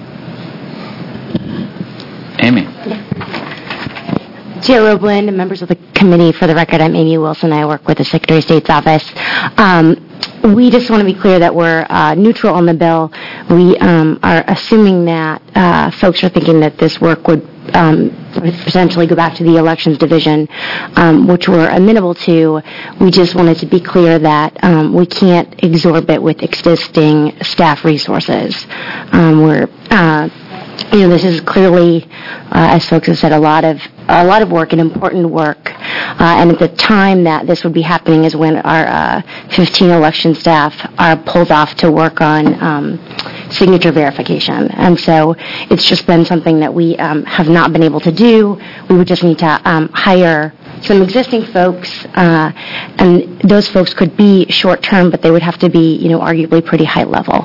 Amy. Chair Roblin, and members of the committee, for the record, I'm Amy Wilson. I work with the Secretary of State's office. Um, we just want to be clear that we're uh, neutral on the bill. We um, are assuming that uh, folks are thinking that this work would um, potentially go back to the Elections Division, um, which we're amenable to. We just wanted to be clear that um, we can't absorb it with existing staff resources. Um, we're uh, You know, this is clearly, uh, as folks have said, a lot of a lot of work and important work. Uh, and at the time that this would be happening is when our uh, fifteen election staff are pulled off to work on um, signature verification. And so it's just been something that we um, have not been able to do. We would just need to um, hire some existing folks, uh, and those folks could be short-term, but they would have to be, you know, arguably pretty high level.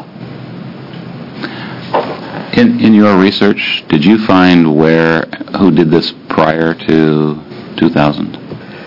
In, in your research, did you find where, who did this prior to two thousand?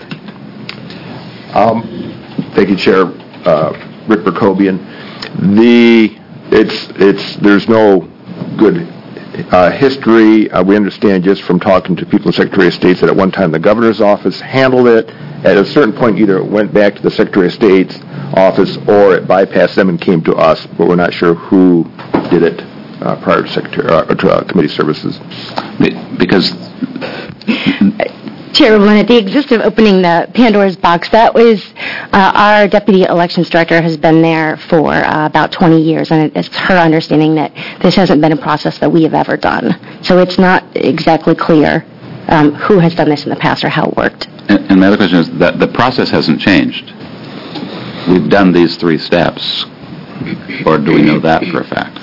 Um, thank you, Chair uh, Rick Berkobian. The it's it's there's no good uh, history. Uh, we understand just from talking to people in the Secretary of State that at one time the governor's office handled it. At a certain point, either it went back to the Secretary of State's office or it bypassed them and came to us, but we're not sure who did it. Uh, prior to secretary uh, to uh, committee services, because Chair Roblin, at the exist of opening the Pandora's box, that was uh, our deputy elections director has been there for uh, about twenty years, and it's her understanding that this hasn't been a process that we have ever done. So it's not exactly clear um, who has done this in the past or how it worked. And, and my other question is that the process hasn't changed. We've done these three steps, or do we know that for a fact?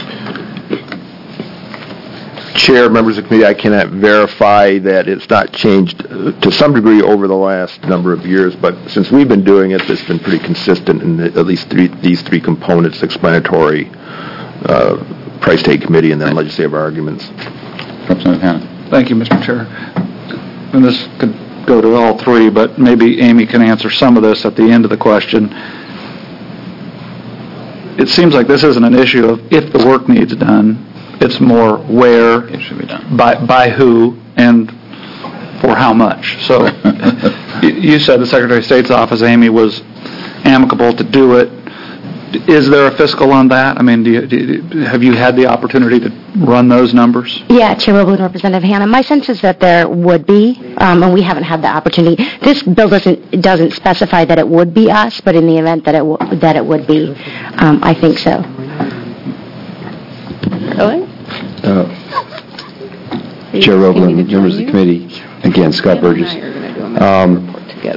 Chair, members of the committee, I cannot verify that it's not changed uh, to some degree over the last number of years, but since we've been doing it, it's been pretty consistent in the, at least three, these three components: explanatory, uh, price tag committee, and then legislative arguments. Representative Hanna. Thank you, Mister Chair. And this could go to all three, but maybe Amy can answer some of this at the end of the question. It seems like this isn't an issue of if the work needs done. It's more where, it should be done. by by who, and for how much. So you said the Secretary of State's office, Amy, was amicable to do it. Is there a fiscal on that? I mean, do you, do you, have you had the opportunity to run those numbers? Yeah, Chair Roblin, Representative Hanna. My sense is that there would be, um, and we haven't had the opportunity. This bill doesn't doesn't specify that it would be us, but in the event that it w- that it would be, um, I think so. Really? Uh, Chair Roblin, members of the committee, again, Scott Burgess. Um,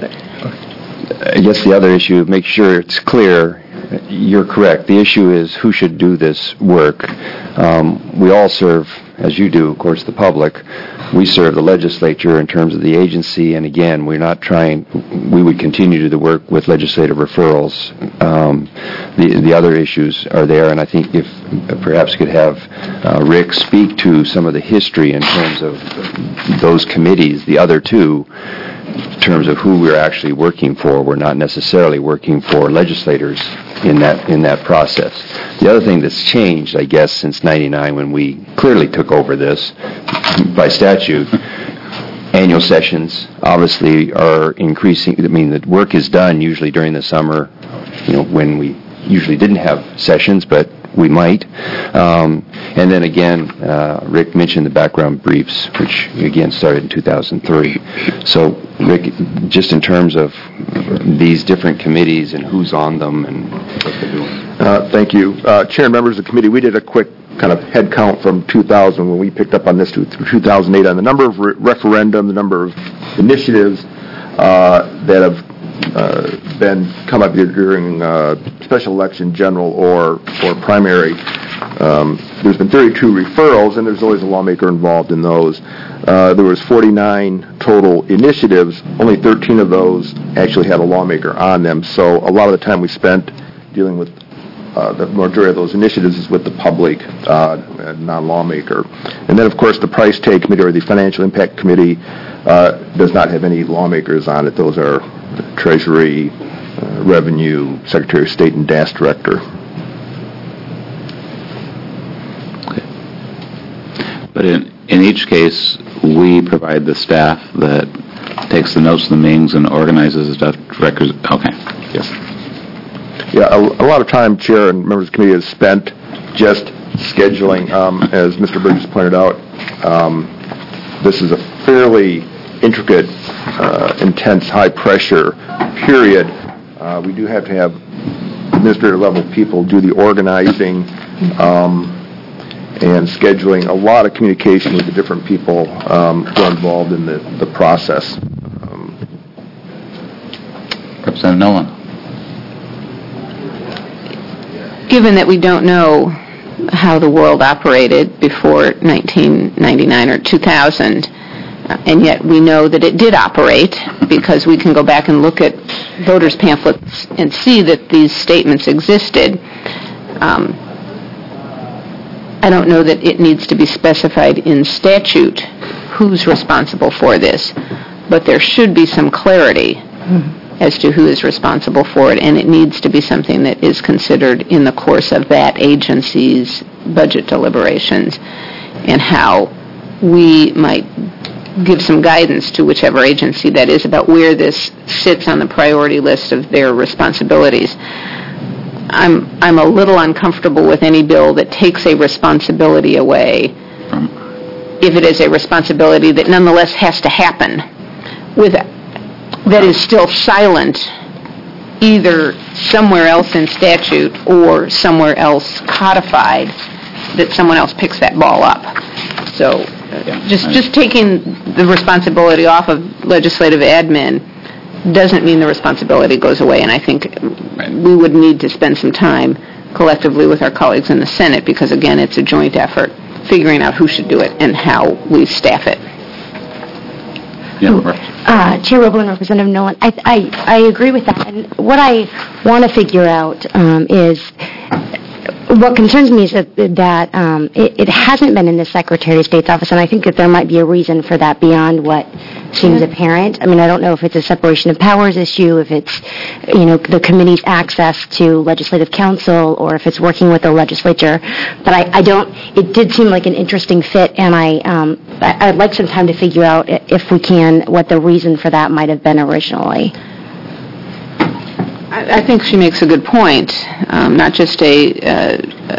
I guess the other issue, make sure it's clear, you're correct. The issue is who should do this work. Um, we all serve, as you do, of course, the public. We serve the legislature in terms of the agency, and again, we're not trying, we would continue to do the work with legislative referrals. Um, the, the other issues are there, and I think if perhaps could have uh, Rick speak to some of the history in terms of those committees, the other two, in terms of who we're actually working for. We're not necessarily working for legislators in that in that process. The other thing that's changed, I guess, since ninety-nine when we clearly took over this by statute, annual sessions obviously are increasing. I mean, the work is done usually during the summer, you know, when we usually didn't have sessions, but we might. Um, and then again, uh, Rick mentioned the background briefs, which again started in two thousand three. So, Rick, just in terms of these different committees and who's on them and what they're doing. Uh, thank you. Uh, Chair and members of the committee, we did a quick kind of head count from two thousand when we picked up on this to two thousand eight on the number of re- referendum, the number of initiatives uh, that have uh, been come up during uh, special election, general, or or primary. Um, there's been thirty-two referrals, and there's always a lawmaker involved in those. Uh, there was forty-nine total initiatives. Only thirteen of those actually had a lawmaker on them. So a lot of the time we spent dealing with uh, the majority of those initiatives is with the public, uh, non-lawmaker. And then, of course, the price tag committee or the financial impact committee uh, does not have any lawmakers on it. Those are Treasury, uh, Revenue, Secretary of State, and D A S Director. But in, in each case, we provide the staff that takes the notes of the meetings and organizes the stuff, records. Okay. Yes. Yeah, a, a lot of time, Chair and members of the committee, is spent just scheduling. Um, as Mister Burgess pointed out, um, this is a fairly intricate, uh, intense, high-pressure period. Uh, we do have to have administrator-level people do the organizing um, and scheduling, a lot of communication with the different people um, who are involved in the, the process. Um, Representative Nolan. Given that we don't know how the world operated before nineteen ninety-nine or two thousand, uh, and yet we know that it did operate because we can go back and look at voters' pamphlets and see that these statements existed, um, I don't know that it needs to be specified in statute who's responsible for this, but there should be some clarity as to who is responsible for it, and it needs to be something that is considered in the course of that agency's budget deliberations, and how we might give some guidance to whichever agency that is about where this sits on the priority list of their responsibilities. I'm I'm a little uncomfortable with any bill that takes a responsibility away, if it is a responsibility that nonetheless has to happen, with that is still silent, either somewhere else in statute or somewhere else codified, that someone else picks that ball up. So uh, just just taking the responsibility off of legislative admin doesn't mean the responsibility goes away, and I think right. we would need to spend some time collectively with our colleagues in the Senate, because again, it's a joint effort, figuring out who should do it and how we staff it. Yeah, right. uh, Chair Roblin, Representative Nolan, I, I, I agree with that. And what I want to figure out um, is, what concerns me is that, that um, it, it hasn't been in the Secretary of State's office, and I think that there might be a reason for that beyond what seems apparent. I mean, I don't know if it's a separation of powers issue, if it's, you know, the committee's access to legislative counsel, or if it's working with the legislature. But I, I don't, it did seem like an interesting fit, and I, um, I, I'd like some time to figure out, if we can, what the reason for that might have been originally. I, I think she makes a good point, um, not just a, uh,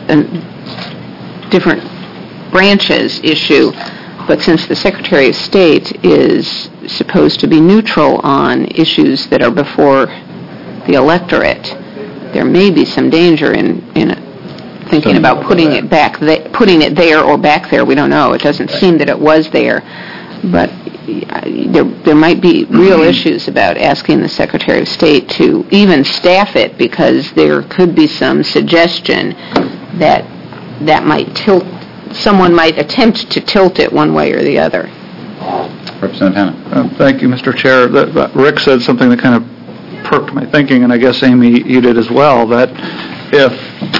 a different branches issue, but since the Secretary of State is supposed to be neutral on issues that are before the electorate, there may be some danger in, in thinking about putting it back, th- putting it there or back there. We don't know. It doesn't seem that it was there, but there there might be real issues about asking the Secretary of State to even staff it, because there could be some suggestion that that might tilt. Someone might attempt to tilt it one way or the other. Representative Hanna. Uh, thank you, Mister Chair. That, that Rick said something that kind of perked my thinking, and I guess, Amy, you did as well, that if,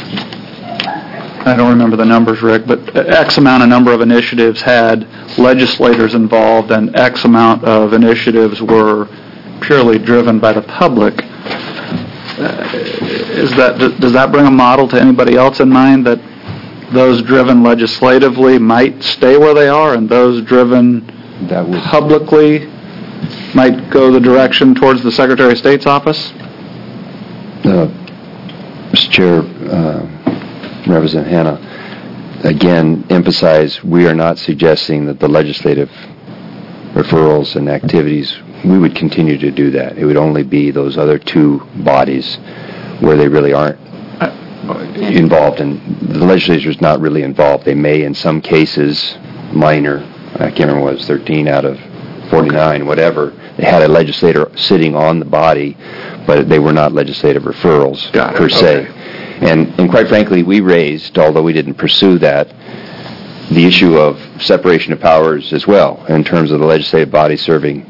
I don't remember the numbers, Rick, but X amount of number of initiatives had legislators involved and X amount of initiatives were purely driven by the public, uh, is that, does that bring a model to anybody else in mind, that those driven legislatively might stay where they are, and those driven that would publicly might go the direction towards the Secretary of State's office? Uh, Mister Chair, uh, Representative Hanna, again, emphasize we are not suggesting that the legislative referrals and activities, we would continue to do that. It would only be those other two bodies where they really aren't involved, and the legislature is not really involved. They may, in some cases, minor, I can't remember what it was, thirteen out of forty-nine, whatever, they had a legislator sitting on the body, but they were not legislative referrals Got it. per se. Okay. And, and quite frankly, we raised, although we didn't pursue that, the issue of separation of powers as well, in terms of the legislative body serving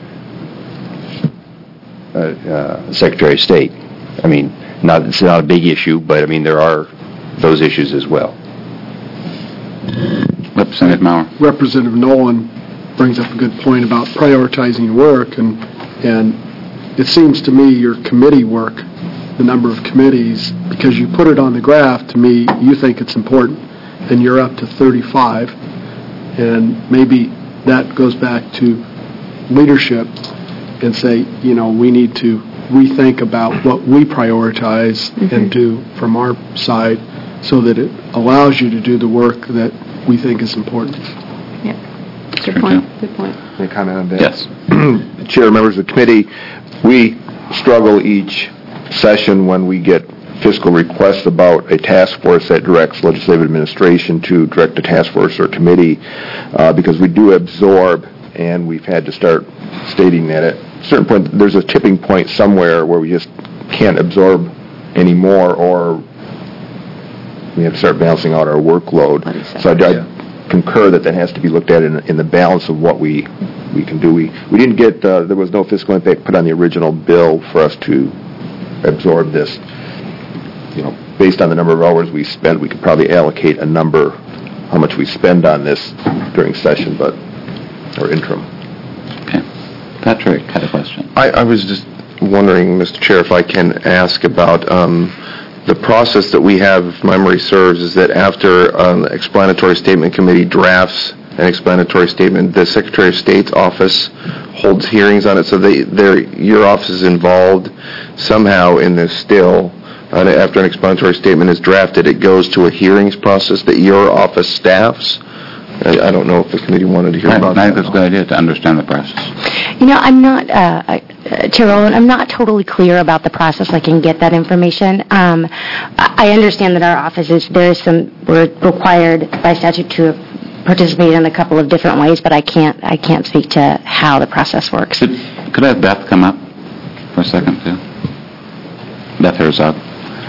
uh, uh, Secretary of State. I mean, not it's not a big issue, but I mean there are those issues as well. Representative Maurer. Representative Nolan brings up a good point about prioritizing your work, and and it seems to me your committee work, the number of committees, because you put it on the graph, to me, you think it's important, and you're up to thirty-five, and maybe that goes back to leadership and say, you know, we need to rethink about what we prioritize mm-hmm. and do from our side so that it allows you to do the work that we think is important. Yeah, good point. Good point. May I comment on that? Yes. Chair, members of the committee, we struggle each session when we get fiscal requests about a task force that directs legislative administration to direct a task force or committee uh, because we do absorb, and we've had to start stating that at a certain point there's a tipping point somewhere where we just can't absorb anymore, or we have to start balancing out our workload. So I, I concur that that has to be looked at in, in the balance of what we we can do. We we didn't get uh, there was no fiscal impact put on the original bill for us to absorb this. You know, based on the number of hours we spend, we could probably allocate a number, how much we spend on this during session, but or interim. Okay, Patrick had a question. I, I was just wondering, Mister Chair, if I can ask about um, the process that we have, if my memory serves, is that after um, the explanatory statement committee drafts an explanatory statement, the Secretary of State's office holds hearings on it, so they, your office is involved somehow in this still. Uh, after an explanatory statement is drafted, it goes to a hearings process that your office staffs. I, I don't know if the committee wanted to hear I, about I think that. that's a good idea to understand the process. You know, I'm not, uh, uh, Chair Rowland, I'm not totally clear about the process. I can get that information. Um, I I understand that our office is, there is some, we're required by statute to participate in a couple of different ways, but I can't, I can't speak to how the process works. Could, could I have Beth come up for a second, too? Beth Herzog.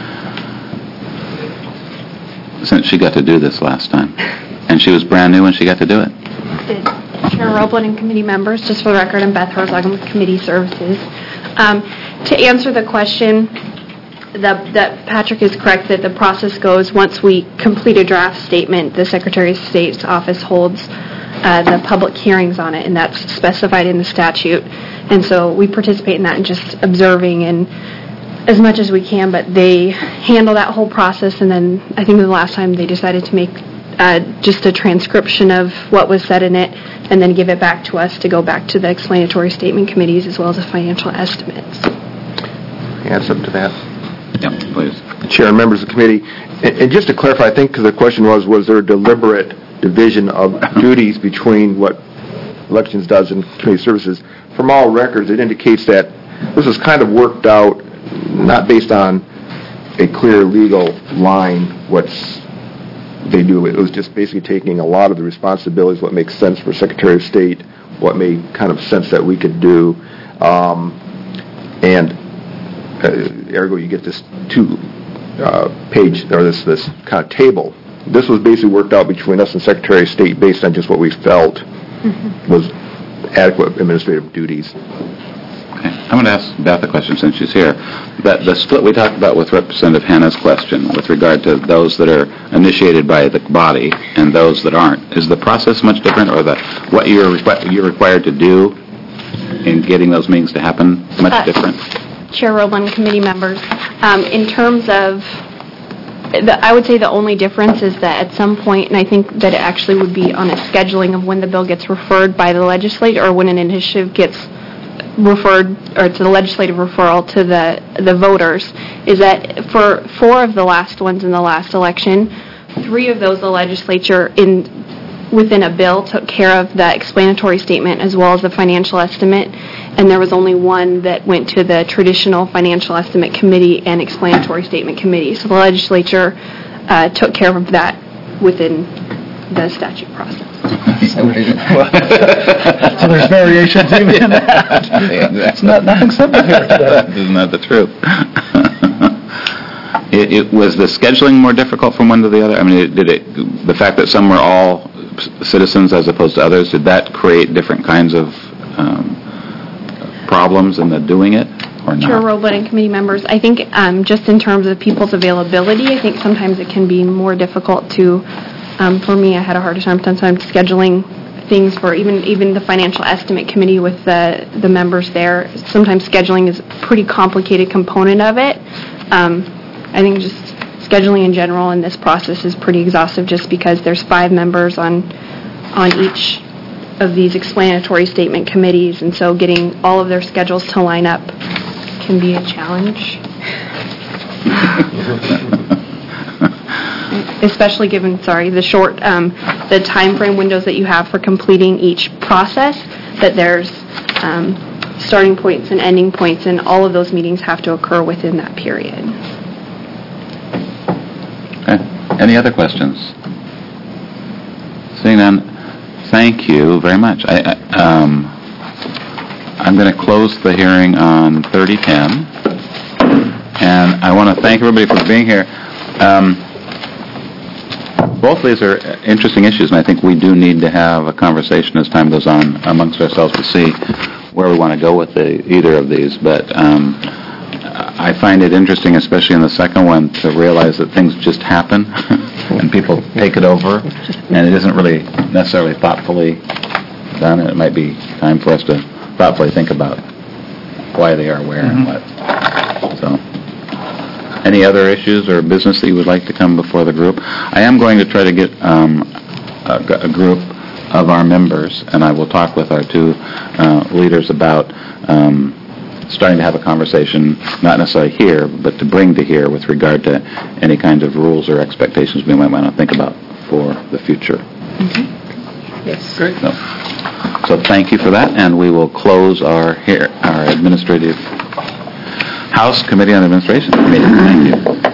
Since she got to do this last time. And she was brand new when she got to do it. Did. Chair Roblin and committee members, just for the record, I'm Beth Herzog, I'm with Committee Services. Um, to answer the question, the, that Patrick is correct that the process goes once we complete a draft statement, the Secretary of State's office holds uh, the public hearings on it, and that's specified in the statute. And so we participate in that and just observing and as much as we can, but they handle that whole process, and then I think the last time they decided to make uh, just a transcription of what was said in it and then give it back to us to go back to the explanatory statement committees as well as the financial estimates. Add something to that? Yeah, please. Chair and members of the committee, and, and just to clarify, I think the question was, was there a deliberate division of duties between what elections does and committee services? From all records, it indicates that this was kind of worked out not based on a clear legal line, what's they do. It was just basically taking a lot of the responsibilities, what makes sense for Secretary of State, what made kind of sense that we could do, um, and uh, ergo you get this two uh, page, or this, this kind of table. This was basically worked out between us and Secretary of State based on just what we felt mm-hmm. was adequate administrative duties. Okay. I'm going to ask Beth a question since she's here. That the split we talked about with Representative Hanna's question with regard to those that are initiated by the body and those that aren't, is the process much different, or the what you're requ- you're required to do in getting those meetings to happen much uh, different? Chair Roblin, committee members, um, in terms of the, I would say the only difference is that at some point, and I think that it actually would be on a scheduling of when the bill gets referred by the legislature or when an initiative gets referred, or to the legislative referral to the, the voters, is that for four of the last ones in the last election, three of those the legislature in within a bill took care of the explanatory statement as well as the financial estimate, and there was only one that went to the traditional financial estimate committee and explanatory statement committee. So the legislature uh, took care of that within the statute process. So there's variations even in that. It's not nothing simple here today. Isn't that the truth? it, it was the scheduling more difficult from one to the other. I mean, it, did it the fact that some were all citizens as opposed to others, did that create different kinds of um, problems in the doing it, or not? Chair Roblin and committee members, I think um, just in terms of people's availability, I think sometimes it can be more difficult to. Um, for me, I had a harder time sometimes scheduling things for even even the financial estimate committee with the the members there. Sometimes scheduling is a pretty complicated component of it. Um, I think just scheduling in general in this process is pretty exhaustive just because there's five members on on each of these explanatory statement committees, and so getting all of their schedules to line up can be a challenge. Especially given, sorry, the short, um, the time frame windows that you have for completing each process, that there's um, starting points and ending points, and all of those meetings have to occur within that period. Okay. Any other questions? Seeing none, thank you very much. I, I, um, I'm going to close the hearing on thirty ten, and I want to thank everybody for being here. Um, Both of these are interesting issues, and I think we do need to have a conversation as time goes on amongst ourselves to see where we want to go with the, either of these. But um, I find it interesting, especially in the second one, to realize that things just happen and people take it over, and it isn't really necessarily thoughtfully done. It might be time for us to thoughtfully think about why they are where mm-hmm. and what. So. Any other issues or business that you would like to come before the group? I am going to try to get um, a, a group of our members, and I will talk with our two uh, leaders about um, starting to have a conversation, not necessarily here, but to bring to here with regard to any kind of rules or expectations we might want to think about for the future. Mm-hmm. Yes. Great. So, so thank you for that, and we will close our here our administrative House Committee on Administration meeting. Thank you.